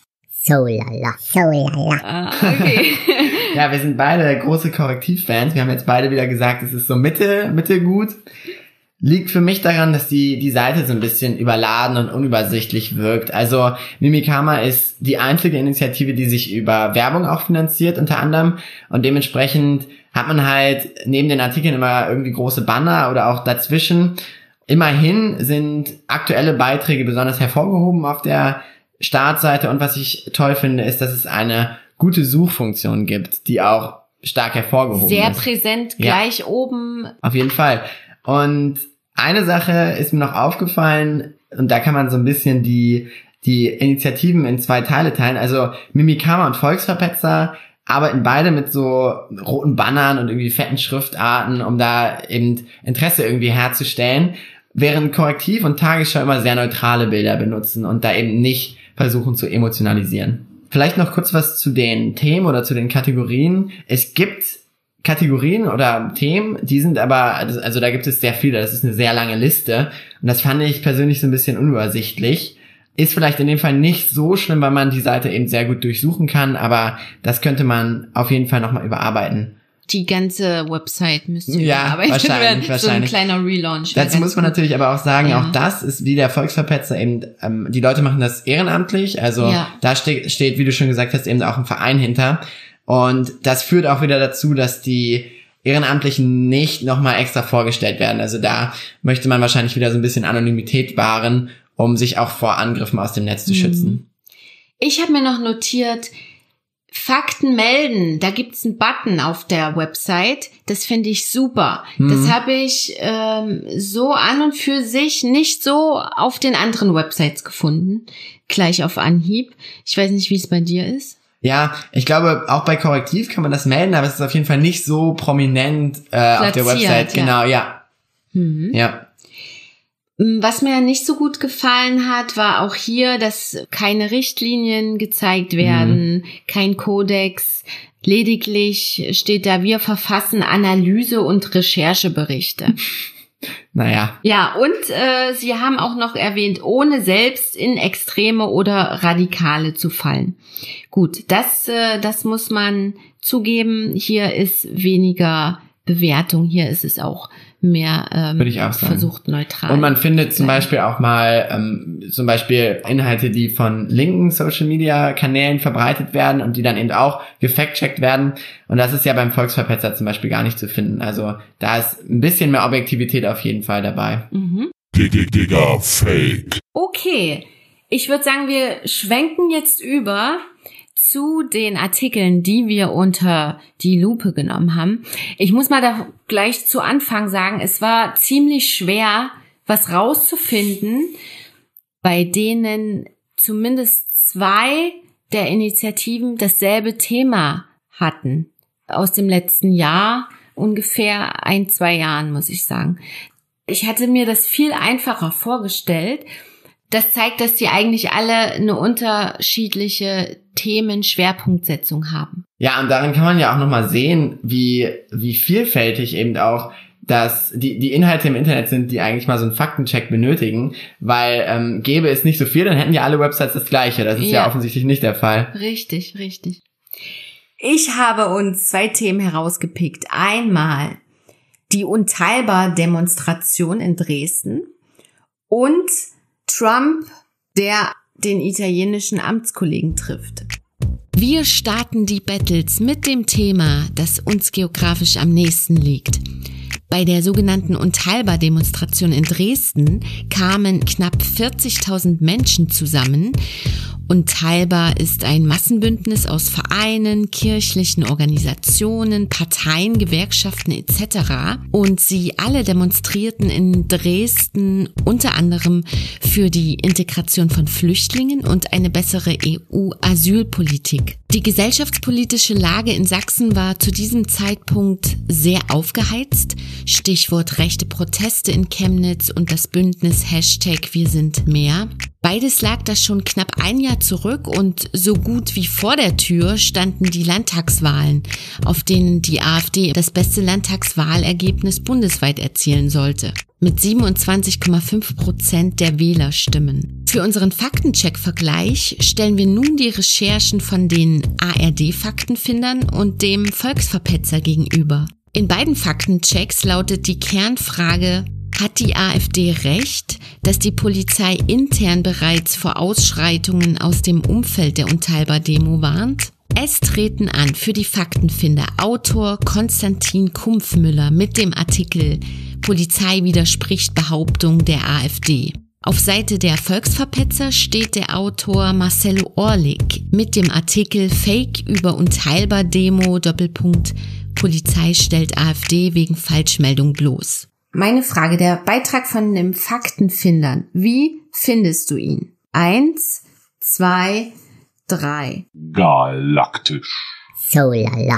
D: So lala, so lala.
B: Ah, okay.
C: Ja, wir sind beide große Korrektivfans. Wir haben jetzt beide wieder gesagt, es ist so Mitte, Mitte gut. Liegt für mich daran, dass die die Seite so ein bisschen überladen und unübersichtlich wirkt. Also Mimikama ist die einzige Initiative, die sich über Werbung auch finanziert, unter anderem. Und dementsprechend hat man halt neben den Artikeln immer irgendwie große Banner oder auch dazwischen. Immerhin sind aktuelle Beiträge besonders hervorgehoben auf der Startseite. Und was ich toll finde, ist, dass es eine gute Suchfunktion gibt, die auch stark hervorgehoben
B: Sehr
C: ist.
B: Sehr präsent,
C: Ja.
B: gleich oben.
C: Auf jeden Fall. Und eine Sache ist mir noch aufgefallen, und da kann man so ein bisschen die die Initiativen in zwei Teile teilen. Also Mimikama und Volksverpetzer arbeiten beide mit so roten Bannern und irgendwie fetten Schriftarten, um da eben Interesse irgendwie herzustellen, während Korrektiv und Tagesschau immer sehr neutrale Bilder benutzen und da eben nicht versuchen zu emotionalisieren. Vielleicht noch kurz was zu den Themen oder zu den Kategorien. Es gibt Kategorien oder Themen, die sind aber, also da gibt es sehr viele, das ist eine sehr lange Liste und das fand ich persönlich so ein bisschen unübersichtlich. Ist vielleicht in dem Fall nicht so schlimm, weil man die Seite eben sehr gut durchsuchen kann, aber das könnte man auf jeden Fall nochmal überarbeiten.
B: Die ganze Website müsste
C: ja,
B: überarbeitet
C: wahrscheinlich,
B: werden.
C: wahrscheinlich.
B: So ein kleiner Relaunch.
C: Dazu muss man natürlich aber auch sagen,
B: ja.
C: auch das ist wie der Volksverpetzer eben, ähm, die Leute machen das ehrenamtlich, also
B: ja.
C: da steht, steht, wie du schon gesagt hast, eben auch ein Verein hinter und das führt auch wieder dazu, dass die Ehrenamtlichen nicht nochmal extra vorgestellt werden, also da möchte man wahrscheinlich wieder so ein bisschen Anonymität wahren, um sich auch vor Angriffen aus dem Netz zu schützen.
B: Ich habe mir noch notiert, Fakten melden, da gibt's einen Button auf der Website, das finde ich super. Mhm. Das habe ich ähm, so an und für sich nicht so auf den anderen Websites gefunden, gleich auf Anhieb. Ich weiß nicht, wie es bei dir ist.
C: Ja, ich glaube, auch bei Korrektiv kann man das melden, aber es ist auf jeden Fall nicht so prominent äh, auf der Website.
B: Ja.
C: Genau, ja.
B: Mhm.
C: Ja.
B: Was mir nicht so gut gefallen hat, war auch hier, dass keine Richtlinien gezeigt werden, mhm. kein Kodex. Lediglich steht da, wir verfassen Analyse- und Rechercheberichte.
C: Naja.
B: Ja, und äh, Sie haben auch noch erwähnt, ohne selbst in Extreme oder Radikale zu fallen. Gut, das, äh, das muss man zugeben. Hier ist weniger Bewertung, hier ist es auch mehr ähm,
C: Würde ich auch sagen.
B: Versucht neutral.
C: Und man findet zum Beispiel auch mal ähm, zum Beispiel Inhalte, die von linken Social-Media-Kanälen verbreitet werden und die dann eben auch gefact-checkt werden. Und das ist ja beim Volksverpetzer zum Beispiel gar nicht zu finden. Also da ist ein bisschen mehr Objektivität auf jeden Fall dabei.
B: Mhm.
A: Digga, Fake.
B: Okay, ich würde sagen, wir schwenken jetzt über zu den Artikeln, die wir unter die Lupe genommen haben. Ich muss mal da gleich zu Anfang sagen, es war ziemlich schwer, was rauszufinden, bei denen zumindest zwei der Initiativen dasselbe Thema hatten. Aus dem letzten Jahr, ungefähr ein, zwei Jahren, muss ich sagen. Ich hatte mir das viel einfacher vorgestellt. Das zeigt, dass die eigentlich alle eine unterschiedliche Themen-Schwerpunktsetzung haben.
C: Ja, und darin kann man ja auch nochmal sehen, wie wie vielfältig eben auch dass die die Inhalte im Internet sind, die eigentlich mal so einen Faktencheck benötigen, weil ähm, gäbe es nicht so viel, dann hätten ja alle Websites das Gleiche. Das ist ja, ja offensichtlich nicht der Fall.
B: Richtig, richtig. Ich habe uns zwei Themen herausgepickt. Einmal die Unteilbar-Demonstration in Dresden und Trump, der den italienischen Amtskollegen trifft. Wir starten die Battles mit dem Thema, das uns geografisch am nächsten liegt. Bei der sogenannten Unteilbar-Demonstration in Dresden kamen knapp vierzigtausend Menschen zusammen. Unteilbar ist ein Massenbündnis aus Vereinen, kirchlichen Organisationen, Parteien, Gewerkschaften et cetera. Und sie alle demonstrierten in Dresden unter anderem für die Integration von Flüchtlingen und eine bessere E U-Asylpolitik. Die gesellschaftspolitische Lage in Sachsen war zu diesem Zeitpunkt sehr aufgeheizt. Stichwort rechte Proteste in Chemnitz und das Bündnis Hashtag Wir sind mehr. Beides lag da schon knapp ein Jahr zurück und so gut wie vor der Tür standen die Landtagswahlen, auf denen die AfD das beste Landtagswahlergebnis bundesweit erzielen sollte. Mit siebenundzwanzig Komma fünf Prozent der Wählerstimmen. Für unseren Faktencheck-Vergleich stellen wir nun die Recherchen von den A R D-Faktenfindern und dem Volksverpetzer gegenüber. In beiden Faktenchecks lautet die Kernfrage: Hat die AfD recht, dass die Polizei intern bereits vor Ausschreitungen aus dem Umfeld der Unteilbar-Demo warnt? Es treten an für die Faktenfinder Autor Konstantin Kumpfmüller mit dem Artikel Polizei widerspricht Behauptung der AfD. Auf Seite der Volksverpetzer steht der Autor Marcelo Orlik mit dem Artikel Fake über Unteilbar-Demo Doppelpunkt Polizei stellt AfD wegen Falschmeldung bloß. Meine Frage, der Beitrag von den Faktenfindern, wie findest du ihn? Eins, zwei, drei.
A: Galaktisch.
D: So lala.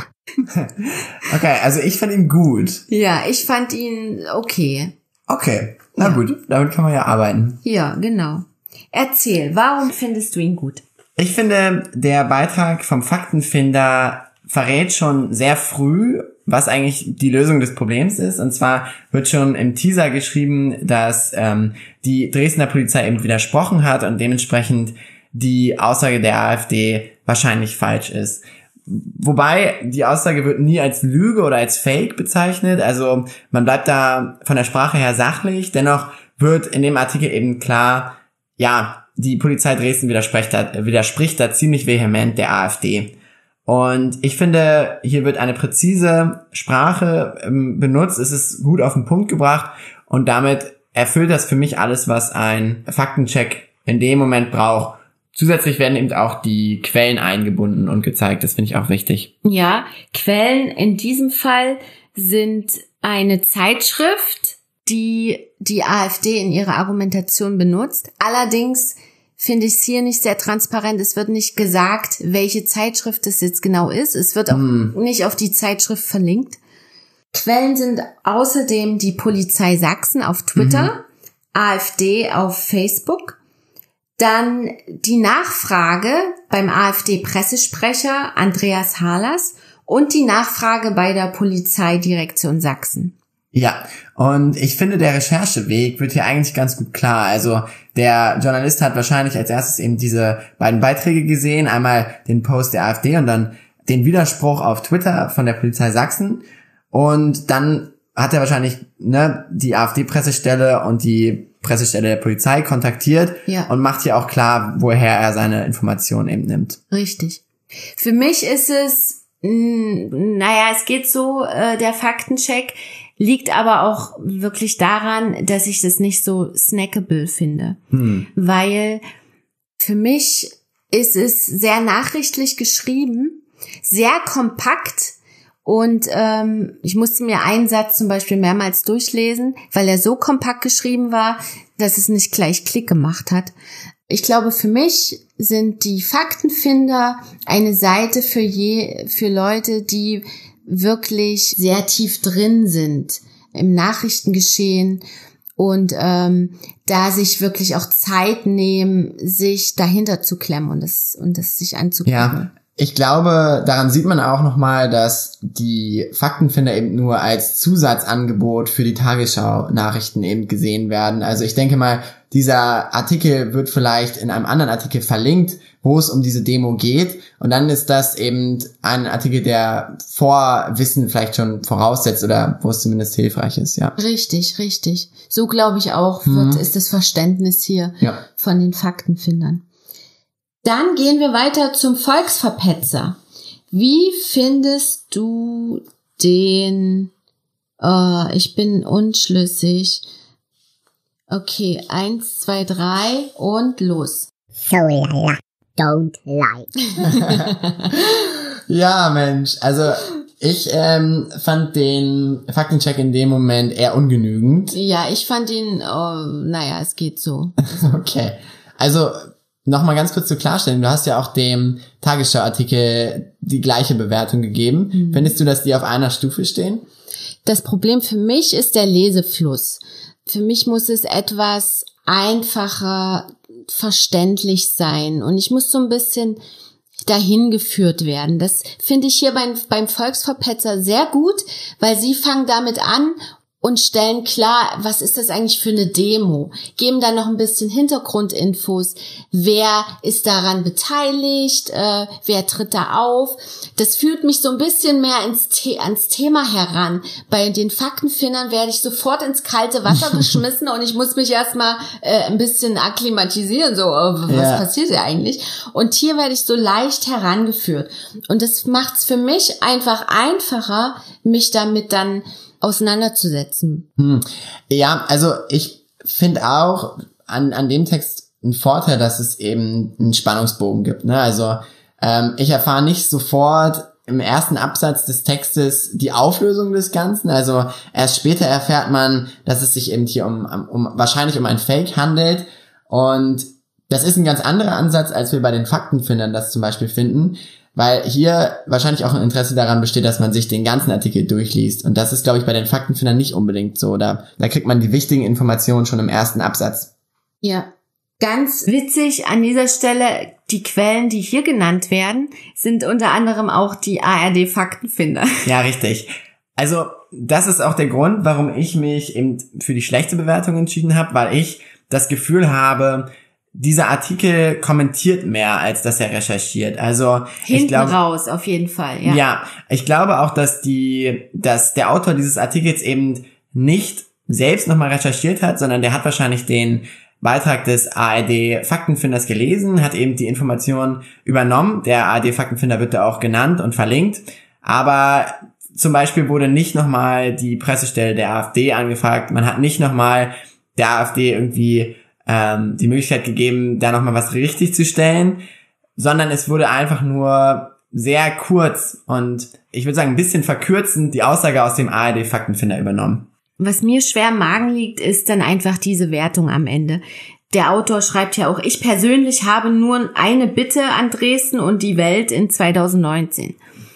C: Okay, also ich fand ihn gut.
B: Ja, ich fand ihn okay.
C: Okay, na
B: Ja.
C: gut, damit kann man ja arbeiten.
B: Ja, genau. Erzähl, warum findest du ihn gut?
C: Ich finde, der Beitrag vom Faktenfinder verrät schon sehr früh was eigentlich die Lösung des Problems ist. Und zwar wird schon im Teaser geschrieben, dass ähm, die Dresdner Polizei eben widersprochen hat und dementsprechend die Aussage der AfD wahrscheinlich falsch ist. Wobei, die Aussage wird nie als Lüge oder als Fake bezeichnet, also man bleibt da von der Sprache her sachlich, dennoch wird in dem Artikel eben klar, ja, die Polizei Dresden widerspricht da, widerspricht da ziemlich vehement der AfD. Und ich finde, hier wird eine präzise Sprache ähm, benutzt, es ist gut auf den Punkt gebracht und damit erfüllt das für mich alles, was ein Faktencheck in dem Moment braucht. Zusätzlich werden eben auch die Quellen eingebunden und gezeigt. Das finde ich auch wichtig.
B: Ja, Quellen in diesem Fall sind eine Zeitschrift, die die AfD in ihrer Argumentation benutzt. Allerdings finde ich es hier nicht sehr transparent. Es wird nicht gesagt, welche Zeitschrift es jetzt genau ist. Es wird auch hm. nicht auf die Zeitschrift verlinkt. Quellen sind außerdem die Polizei Sachsen auf Twitter, mhm. AfD auf Facebook, dann die Nachfrage beim AfD-Pressesprecher Andreas Harlers und die Nachfrage bei der Polizeidirektion Sachsen.
C: Ja, und ich finde, der Rechercheweg wird hier eigentlich ganz gut klar. Also der Journalist hat wahrscheinlich als erstes eben diese beiden Beiträge gesehen, einmal den Post der AfD und dann den Widerspruch auf Twitter von der Polizei Sachsen. Und dann hat er wahrscheinlich ne, die AfD-Pressestelle und die Pressestelle der Polizei kontaktiert ja. und macht hier auch klar, woher er seine Informationen eben nimmt.
B: Richtig. Für mich ist es, mh, naja, es geht so, äh, der Faktencheck liegt aber auch wirklich daran, dass ich das nicht so snackable finde. Hm. Weil für mich ist es sehr nachrichtlich geschrieben, sehr kompakt. Und ähm, ich musste mir einen Satz zum Beispiel mehrmals durchlesen, weil er so kompakt geschrieben war, dass es nicht gleich Klick gemacht hat. Ich glaube, für mich sind die Faktenfinder eine Seite für je für Leute, die wirklich sehr tief drin sind im Nachrichtengeschehen und ähm, da sich wirklich auch Zeit nehmen, sich dahinter zu klemmen und das und das sich anzugucken.
C: Ja. Ich glaube, daran sieht man auch nochmal, dass die Faktenfinder eben nur als Zusatzangebot für die Tagesschau-Nachrichten eben gesehen werden. Also ich denke mal, dieser Artikel wird vielleicht in einem anderen Artikel verlinkt, wo es um diese Demo geht. Und dann ist das eben ein Artikel, der Vorwissen vielleicht schon voraussetzt oder wo es zumindest hilfreich ist, ja.
B: Richtig, richtig. So glaube ich auch, wird, hm. ist das Verständnis hier ja. von den Faktenfindern. Dann gehen wir weiter zum Volksverpetzer. Wie findest du den, äh, ich bin unschlüssig. Okay, eins, zwei, drei und los.
D: So lala, don't like.
C: Ja, Mensch, also ich ähm, fand den Faktencheck in dem Moment eher ungenügend.
B: Ja, ich fand ihn, oh, naja, es geht so.
C: Okay, also nochmal ganz kurz zu klarstellen, du hast ja auch dem Tagesschau-Artikel die gleiche Bewertung gegeben. Mhm. Findest du, dass die auf einer Stufe stehen?
B: Das Problem für mich ist der Lesefluss. Für mich muss es etwas einfacher verständlich sein und ich muss so ein bisschen dahin geführt werden. Das finde ich hier beim, beim Volksverpetzer sehr gut, weil sie fangen damit an und stellen klar, was ist das eigentlich für eine Demo? Geben dann noch ein bisschen Hintergrundinfos. Wer ist daran beteiligt? Äh, wer tritt da auf? Das führt mich so ein bisschen mehr ins The- ans Thema heran. Bei den Faktenfindern werde ich sofort ins kalte Wasser geschmissen und ich muss mich erstmal äh, ein bisschen akklimatisieren. So, oh, was ja. passiert hier eigentlich? Und hier werde ich so leicht herangeführt. Und das macht es für mich einfach einfacher, mich damit dann auseinanderzusetzen.
C: Hm. Ja, also ich finde auch an an dem Text einen Vorteil, dass es eben einen Spannungsbogen gibt. Ne? Also ähm, ich erfahre nicht sofort im ersten Absatz des Textes die Auflösung des Ganzen. Also erst später erfährt man, dass es sich eben hier um, um wahrscheinlich um ein Fake handelt. Und das ist ein ganz anderer Ansatz, als wir bei den Faktenfindern das zum Beispiel finden. Weil hier wahrscheinlich auch ein Interesse daran besteht, dass man sich den ganzen Artikel durchliest. Und das ist, glaube ich, bei den Faktenfindern nicht unbedingt so. Da, da kriegt man die wichtigen Informationen schon im ersten Absatz.
B: Ja, ganz witzig an dieser Stelle, die Quellen, die hier genannt werden, sind unter anderem auch die A R D-Faktenfinder.
C: Ja, richtig. Also das ist auch der Grund, warum ich mich eben für die schlechte Bewertung entschieden habe, weil ich das Gefühl habe, dieser Artikel kommentiert mehr, als dass er recherchiert. Also
B: hinten
C: ich glaube,
B: raus auf jeden Fall. Ja.
C: ja, ich glaube auch, dass die, dass der Autor dieses Artikels eben nicht selbst nochmal recherchiert hat, sondern der hat wahrscheinlich den Beitrag des A R D Faktenfinders gelesen, hat eben die Informationen übernommen. Der A R D Faktenfinder wird da auch genannt und verlinkt. Aber zum Beispiel wurde nicht nochmal die Pressestelle der AfD angefragt. Man hat nicht nochmal der AfD irgendwie ähm, die Möglichkeit gegeben, da nochmal was richtig zu stellen, sondern es wurde einfach nur sehr kurz und ich würde sagen ein bisschen verkürzend die Aussage aus dem A R D Faktenfinder übernommen.
B: Was mir schwer im Magen liegt, ist dann einfach diese Wertung am Ende. Der Autor schreibt ja auch, ich persönlich habe nur eine Bitte an Dresden und die Welt in zwanzig neunzehn.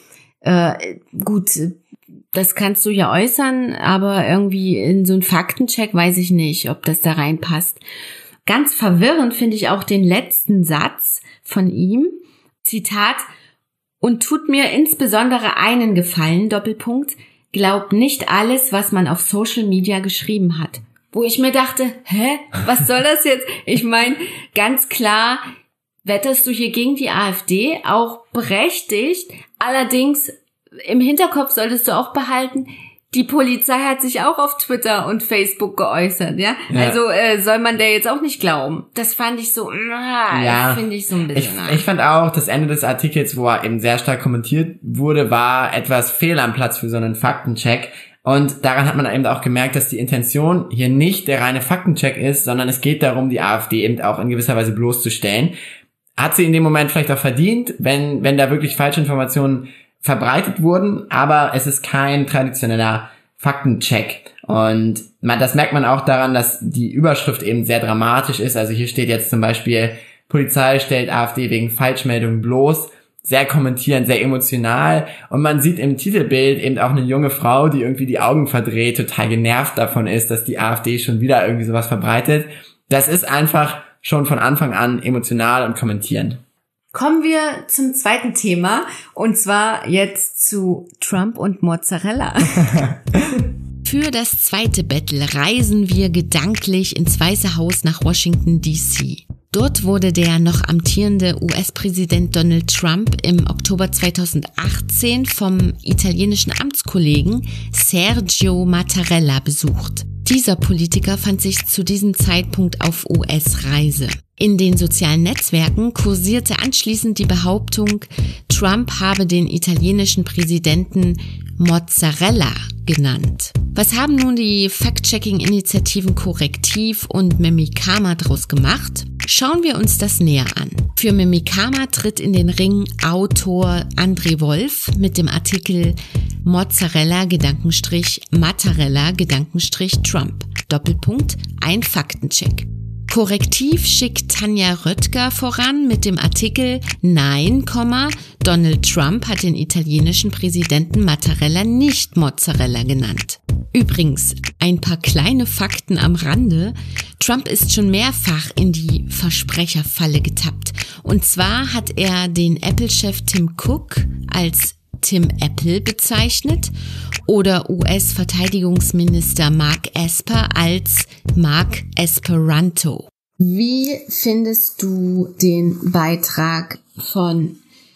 B: Äh, gut, das kannst du ja äußern, aber irgendwie in so einen Faktencheck weiß ich nicht, ob das da reinpasst. Ganz verwirrend finde ich auch den letzten Satz von ihm. Zitat, und tut mir insbesondere einen Gefallen, Doppelpunkt, glaub nicht alles, was man auf Social Media geschrieben hat. Wo ich mir dachte, hä, was soll das jetzt? Ich meine, ganz klar, wetterst du hier gegen die AfD, auch berechtigt. Allerdings im Hinterkopf solltest du auch behalten, die Polizei hat sich auch auf Twitter und Facebook geäußert, ja. ja. Also äh, soll man der jetzt auch nicht glauben. Das fand ich so, na,
C: ja,
B: finde ich so ein bisschen.
C: Ich, ich fand auch, das Ende des Artikels, wo er eben sehr stark kommentiert wurde, war etwas fehl am Platz für so einen Faktencheck. Und daran hat man eben auch gemerkt, dass die Intention hier nicht der reine Faktencheck ist, sondern es geht darum, die AfD eben auch in gewisser Weise bloßzustellen. Hat sie in dem Moment vielleicht auch verdient, wenn wenn da wirklich falsche Informationen verbreitet wurden, aber es ist kein traditioneller Faktencheck. Und man, das merkt man auch daran, dass die Überschrift eben sehr dramatisch ist. Also hier steht jetzt zum Beispiel, Polizei stellt AfD wegen Falschmeldungen bloß. Sehr kommentierend, sehr emotional. Und man sieht im Titelbild eben auch eine junge Frau, die irgendwie die Augen verdreht, total genervt davon ist, dass die AfD schon wieder irgendwie sowas verbreitet. Das ist einfach schon von Anfang an emotional und kommentierend.
B: Kommen wir zum zweiten Thema, und zwar jetzt zu Trump und Mozzarella. Für das zweite Battle reisen wir gedanklich ins Weiße Haus nach Washington D C. Dort wurde der noch amtierende U S-Präsident Donald Trump im Oktober zweitausendachtzehn vom italienischen Amtskollegen Sergio Mattarella besucht. Dieser Politiker fand sich zu diesem Zeitpunkt auf U S-Reise. In den sozialen Netzwerken kursierte anschließend die Behauptung, Trump habe den italienischen Präsidenten Mozzarella genannt. Was haben nun die Fact-Checking-Initiativen Korrektiv und Mimikama draus gemacht? Schauen wir uns das näher an. Für Mimikama tritt in den Ring Autor André Wolf mit dem Artikel Mozzarella Gedankenstrich Mattarella Gedankenstrich Trump. Doppelpunkt, ein Faktencheck. Korrektiv schickt Tanja Röttger voran mit dem Artikel Nein, Donald Trump hat den italienischen Präsidenten Mattarella nicht Mozzarella genannt. Übrigens, ein paar kleine Fakten am Rande. Trump ist schon mehrfach in die Versprecherfalle getappt. Und zwar hat er den Apple-Chef Tim Cook als Tim Apple bezeichnet oder U S-Verteidigungsminister Mark Esper als Mark Esperanto. Wie findest du den Beitrag von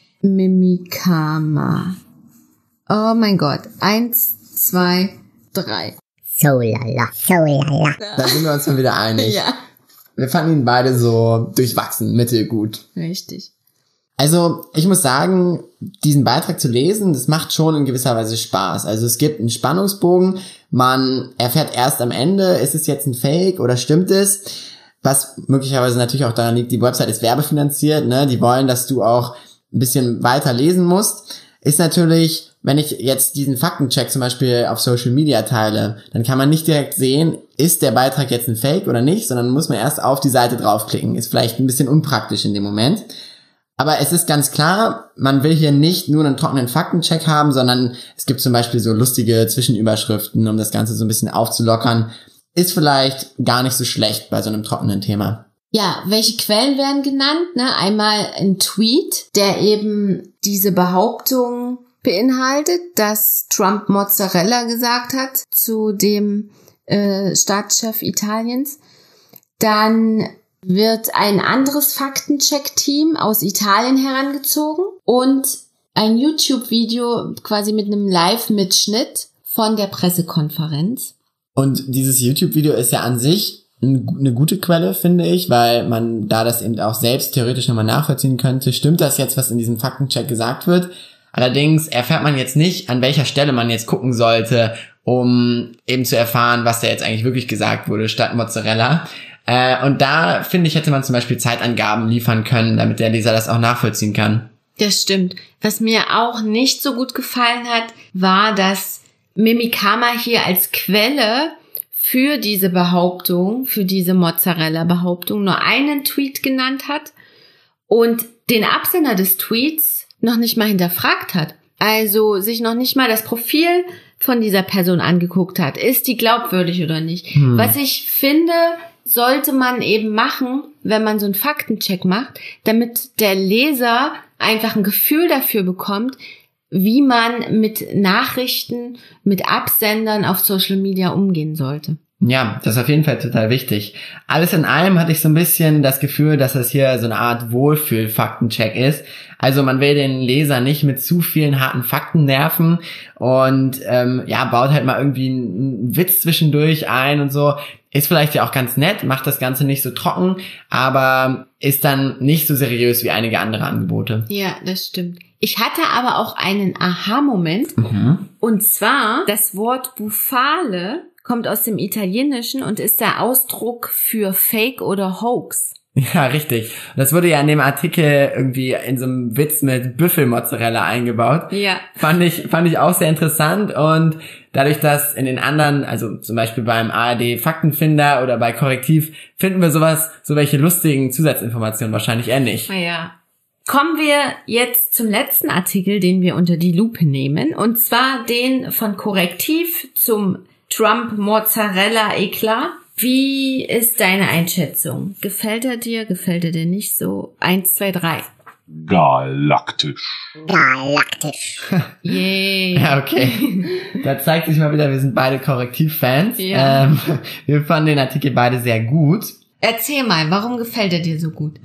B: Mimikama? Oh mein Gott. Eins, zwei, drei.
D: So lala, so lala.
C: Da sind wir uns schon wieder einig.
B: Ja.
C: Wir fanden ihn beide so durchwachsen, mittelgut.
B: Richtig.
C: Also, ich muss sagen, diesen Beitrag zu lesen, das macht schon in gewisser Weise Spaß. Also es gibt einen Spannungsbogen, man erfährt erst am Ende, ist es jetzt ein Fake oder stimmt es? Was möglicherweise natürlich auch daran liegt, die Website ist werbefinanziert, ne? Die wollen, dass du auch ein bisschen weiter lesen musst. Ist natürlich, wenn ich jetzt diesen Faktencheck zum Beispiel auf Social Media teile, dann kann man nicht direkt sehen, ist der Beitrag jetzt ein Fake oder nicht, sondern muss man erst auf die Seite draufklicken. Ist vielleicht ein bisschen unpraktisch in dem Moment. Aber es ist ganz klar, man will hier nicht nur einen trockenen Faktencheck haben, sondern es gibt zum Beispiel so lustige Zwischenüberschriften, um das Ganze so ein bisschen aufzulockern. Ist vielleicht gar nicht so schlecht bei so einem trockenen Thema.
B: Ja, welche Quellen werden genannt? Ne? Einmal ein Tweet, der eben diese Behauptung beinhaltet, dass Trump Mozzarella gesagt hat zu dem äh, Staatschef Italiens. Dann wird ein anderes Faktencheck-Team aus Italien herangezogen und ein YouTube-Video quasi mit einem Live-Mitschnitt von der Pressekonferenz.
C: Und dieses YouTube-Video ist ja an sich eine gute Quelle, finde ich, weil man da das eben auch selbst theoretisch nochmal nachvollziehen könnte. Stimmt das jetzt, was in diesem Faktencheck gesagt wird? Allerdings erfährt man jetzt nicht, an welcher Stelle man jetzt gucken sollte, um eben zu erfahren, was da jetzt eigentlich wirklich gesagt wurde, statt Mozzarella. Äh, und da, finde ich, hätte man zum Beispiel Zeitangaben liefern können, damit der Leser das auch nachvollziehen kann.
B: Das stimmt. Was mir auch nicht so gut gefallen hat, war, dass Mimikama hier als Quelle für diese Behauptung, für diese Mozzarella-Behauptung nur einen Tweet genannt hat und den Absender des Tweets noch nicht mal hinterfragt hat. Also sich noch nicht mal das Profil von dieser Person angeguckt hat. Ist die glaubwürdig oder nicht? Hm. Was ich finde, sollte man eben machen, wenn man so einen Faktencheck macht, damit der Leser einfach ein Gefühl dafür bekommt, wie man mit Nachrichten, mit Absendern auf Social Media umgehen sollte.
C: Ja, das ist auf jeden Fall total wichtig. Alles in allem hatte ich so ein bisschen das Gefühl, dass es hier so eine Art Wohlfühl-Faktencheck ist. Also man will den Leser nicht mit zu vielen harten Fakten nerven und ähm, ja, baut halt mal irgendwie einen Witz zwischendurch ein und so. Ist vielleicht ja auch ganz nett, macht das Ganze nicht so trocken, aber ist dann nicht so seriös wie einige andere Angebote.
B: Ja, das stimmt. Ich hatte aber auch einen Aha-Moment.
C: Mhm.
B: Und zwar, das Wort Bufale kommt aus dem Italienischen und ist der Ausdruck für Fake oder Hoax.
C: Ja, richtig. Das wurde ja in dem Artikel irgendwie in so einem Witz mit Büffelmozzarella eingebaut.
B: Ja.
C: Fand ich, fand ich auch sehr interessant und dadurch, dass in den anderen, also zum Beispiel beim A R D Faktenfinder oder bei Korrektiv, finden wir sowas, so welche lustigen Zusatzinformationen wahrscheinlich eher nicht.
B: Ja. Kommen wir jetzt zum letzten Artikel, den wir unter die Lupe nehmen, und zwar den von Korrektiv zum Trump Mozzarella Eklat. Wie ist deine Einschätzung? Gefällt er dir? Gefällt er dir nicht so? Eins, zwei, drei.
A: Galaktisch.
D: Galaktisch.
B: Yay.
C: Ja, okay. Da zeigt sich mal wieder, wir sind beide Korrektiv-Fans.
B: Ja.
C: Ähm, wir fanden den Artikel beide sehr gut.
B: Erzähl mal, warum gefällt er dir so gut?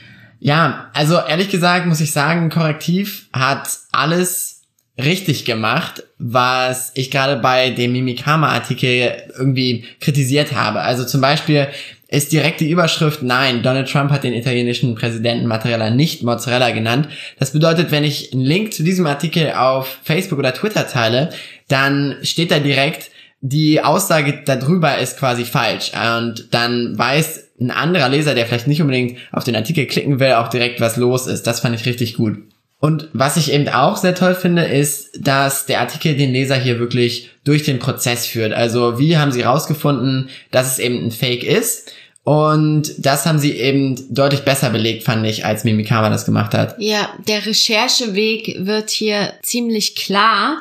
C: Ja, also ehrlich gesagt muss ich sagen, Korrektiv hat alles richtig gemacht, was ich gerade bei dem Mimikama-Artikel irgendwie kritisiert habe. Also zum Beispiel ist direkt die Überschrift, nein, Donald Trump hat den italienischen Präsidenten Mattarella nicht Mozzarella genannt. Das bedeutet, wenn ich einen Link zu diesem Artikel auf Facebook oder Twitter teile, dann steht da direkt, die Aussage darüber ist quasi falsch. Und dann weiß ein anderer Leser, der vielleicht nicht unbedingt auf den Artikel klicken will, auch direkt, was los ist. Das fand ich richtig gut. Und was ich eben auch sehr toll finde, ist, dass der Artikel den Leser hier wirklich durch den Prozess führt. Also wie haben sie rausgefunden, dass es eben ein Fake ist? Und das haben sie eben deutlich besser belegt, fand ich, als Mimikama das gemacht hat.
B: Ja, der Rechercheweg wird hier ziemlich klar.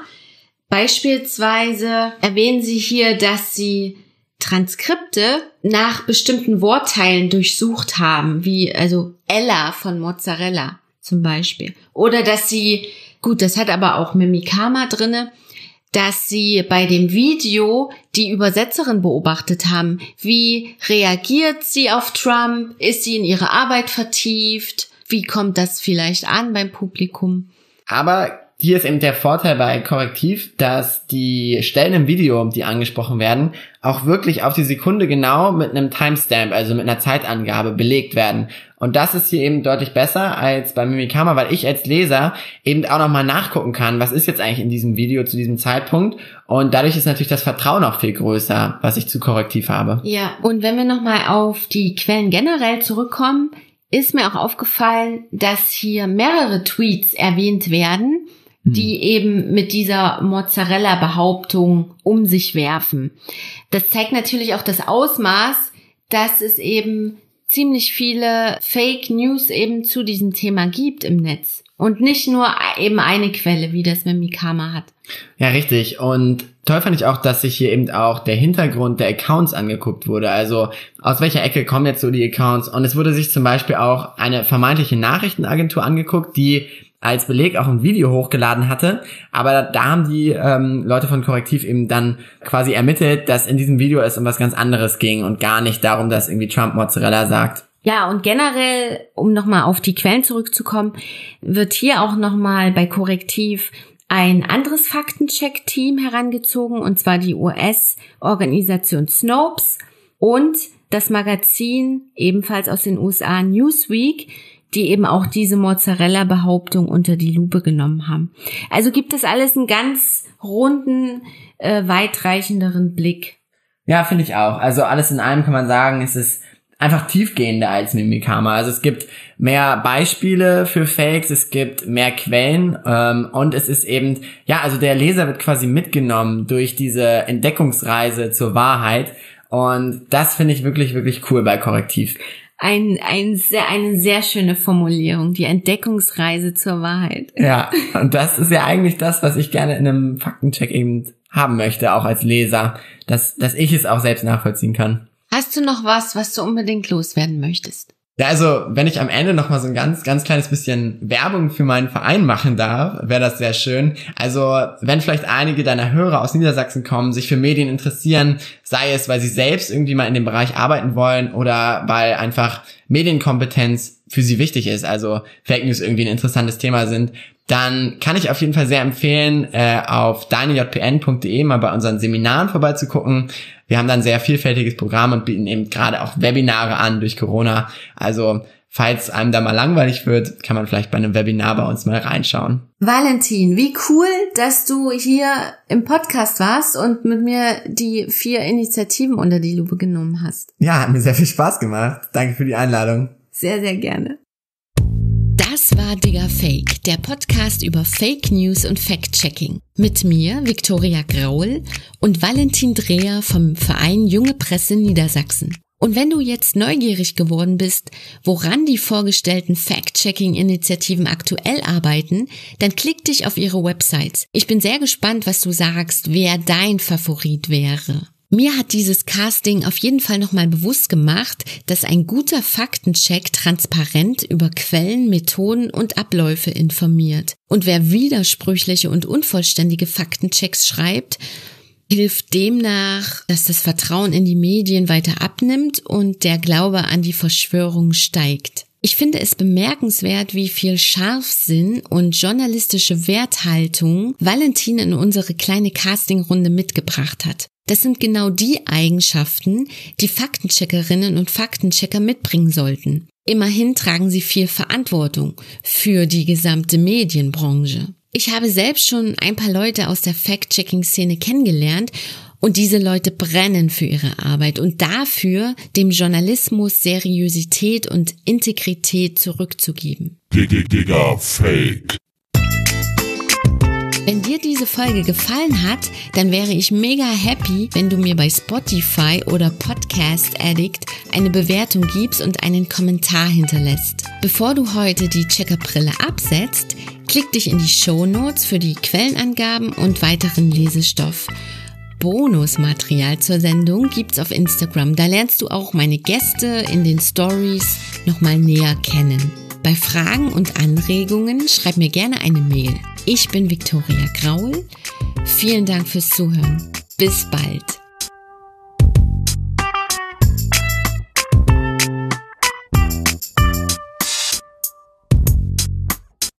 B: Beispielsweise erwähnen sie hier, dass sie Transkripte nach bestimmten Wortteilen durchsucht haben, wie also Ella von Mozzarella zum Beispiel. Oder dass sie, gut, das hat aber auch Mimikama drinne, dass sie bei dem Video die Übersetzerin beobachtet haben. Wie reagiert sie auf Trump? Ist sie in ihre Arbeit vertieft? Wie kommt das vielleicht an beim Publikum?
C: Aber hier ist eben der Vorteil bei Korrektiv, dass die Stellen im Video, die angesprochen werden, auch wirklich auf die Sekunde genau mit einem Timestamp, also mit einer Zeitangabe belegt werden. Und das ist hier eben deutlich besser als bei Mimikama, weil ich als Leser eben auch nochmal nachgucken kann, was ist jetzt eigentlich in diesem Video zu diesem Zeitpunkt. Und dadurch ist natürlich das Vertrauen auch viel größer, was ich zu Korrektiv habe.
B: Ja, und wenn wir nochmal auf die Quellen generell zurückkommen, ist mir auch aufgefallen, dass hier mehrere Tweets erwähnt werden, die eben mit dieser Mozzarella-Behauptung um sich werfen. Das zeigt natürlich auch das Ausmaß, dass es eben ziemlich viele Fake News eben zu diesem Thema gibt im Netz. Und nicht nur eben eine Quelle, wie das Mimikama hat.
C: Ja, richtig. Und toll fand ich auch, dass sich hier eben auch der Hintergrund der Accounts angeguckt wurde. Also aus welcher Ecke kommen jetzt so die Accounts? Und es wurde sich zum Beispiel auch eine vermeintliche Nachrichtenagentur angeguckt, die als Beleg auch ein Video hochgeladen hatte. Aber da haben die ähm, Leute von Korrektiv eben dann quasi ermittelt, dass in diesem Video es um was ganz anderes ging und gar nicht darum, dass irgendwie Trump Mozzarella sagt.
B: Ja, und generell, um nochmal auf die Quellen zurückzukommen, wird hier auch nochmal bei Korrektiv ein anderes Faktencheck-Team herangezogen, und zwar die U S-Organisation Snopes und das Magazin, ebenfalls aus den U S A, Newsweek, die eben auch diese Mozzarella-Behauptung unter die Lupe genommen haben. Also gibt es alles einen ganz runden, äh, weitreichenderen Blick.
C: Ja, finde ich auch. Also alles in allem kann man sagen, es ist einfach tiefgehender als Mimikama. Also es gibt mehr Beispiele für Fakes, es gibt mehr Quellen ähm, und es ist eben, ja, also der Leser wird quasi mitgenommen durch diese Entdeckungsreise zur Wahrheit, und das finde ich wirklich, wirklich cool bei Korrektiv.
B: Ein, ein sehr, eine sehr schöne Formulierung, die Entdeckungsreise zur Wahrheit.
C: Ja, und das ist ja eigentlich das, was ich gerne in einem Faktencheck eben haben möchte, auch als Leser, dass, dass ich es auch selbst nachvollziehen kann.
B: Hast du noch was, was du unbedingt loswerden möchtest?
C: Ja, also wenn ich am Ende noch mal so ein ganz, ganz kleines bisschen Werbung für meinen Verein machen darf, wäre das sehr schön. Also wenn vielleicht einige deiner Hörer aus Niedersachsen kommen, sich für Medien interessieren, sei es, weil sie selbst irgendwie mal in dem Bereich arbeiten wollen oder weil einfach Medienkompetenz für sie wichtig ist, also Fake News irgendwie ein interessantes Thema sind, dann kann ich auf jeden Fall sehr empfehlen, äh, auf deine j p n punkt d e mal bei unseren Seminaren vorbeizugucken. Wir haben dann ein sehr vielfältiges Programm und bieten eben gerade auch Webinare an durch Corona. Also falls einem da mal langweilig wird, kann man vielleicht bei einem Webinar bei uns mal reinschauen.
B: Valentin, wie cool, dass du hier im Podcast warst und mit mir die vier Initiativen unter die Lupe genommen hast.
C: Ja, hat mir sehr viel Spaß gemacht. Danke für die Einladung.
B: Sehr, sehr gerne. Das war Digga Fake, der Podcast über Fake News und Fact-Checking. Mit mir, Viktoria Graul, und Valentin Dreher vom Verein Junge Presse Niedersachsen. Und wenn du jetzt neugierig geworden bist, woran die vorgestellten Fact-Checking-Initiativen aktuell arbeiten, dann klick dich auf ihre Websites. Ich bin sehr gespannt, was du sagst, wer dein Favorit wäre. Mir hat dieses Casting auf jeden Fall nochmal bewusst gemacht, dass ein guter Faktencheck transparent über Quellen, Methoden und Abläufe informiert. Und wer widersprüchliche und unvollständige Faktenchecks schreibt, hilft demnach, dass das Vertrauen in die Medien weiter abnimmt und der Glaube an die Verschwörung steigt. Ich finde es bemerkenswert, wie viel Scharfsinn und journalistische Werthaltung Valentin in unsere kleine Castingrunde mitgebracht hat. Das sind genau die Eigenschaften, die Faktencheckerinnen und Faktenchecker mitbringen sollten. Immerhin tragen sie viel Verantwortung für die gesamte Medienbranche. Ich habe selbst schon ein paar Leute aus der Fact-Checking-Szene kennengelernt und diese Leute brennen für ihre Arbeit und dafür, dem Journalismus Seriosität und Integrität zurückzugeben.
A: Digga Fake.
B: Wenn dir diese Folge gefallen hat, dann wäre ich mega happy, wenn du mir bei Spotify oder Podcast Addict eine Bewertung gibst und einen Kommentar hinterlässt. Bevor du heute die Checkerbrille absetzt, klick dich in die Shownotes für die Quellenangaben und weiteren Lesestoff. Bonusmaterial zur Sendung gibt's auf Instagram. Da lernst du auch meine Gäste in den Stories nochmal näher kennen. Bei Fragen und Anregungen schreib mir gerne eine Mail. Ich bin Viktoria Graul. Vielen Dank fürs Zuhören. Bis bald.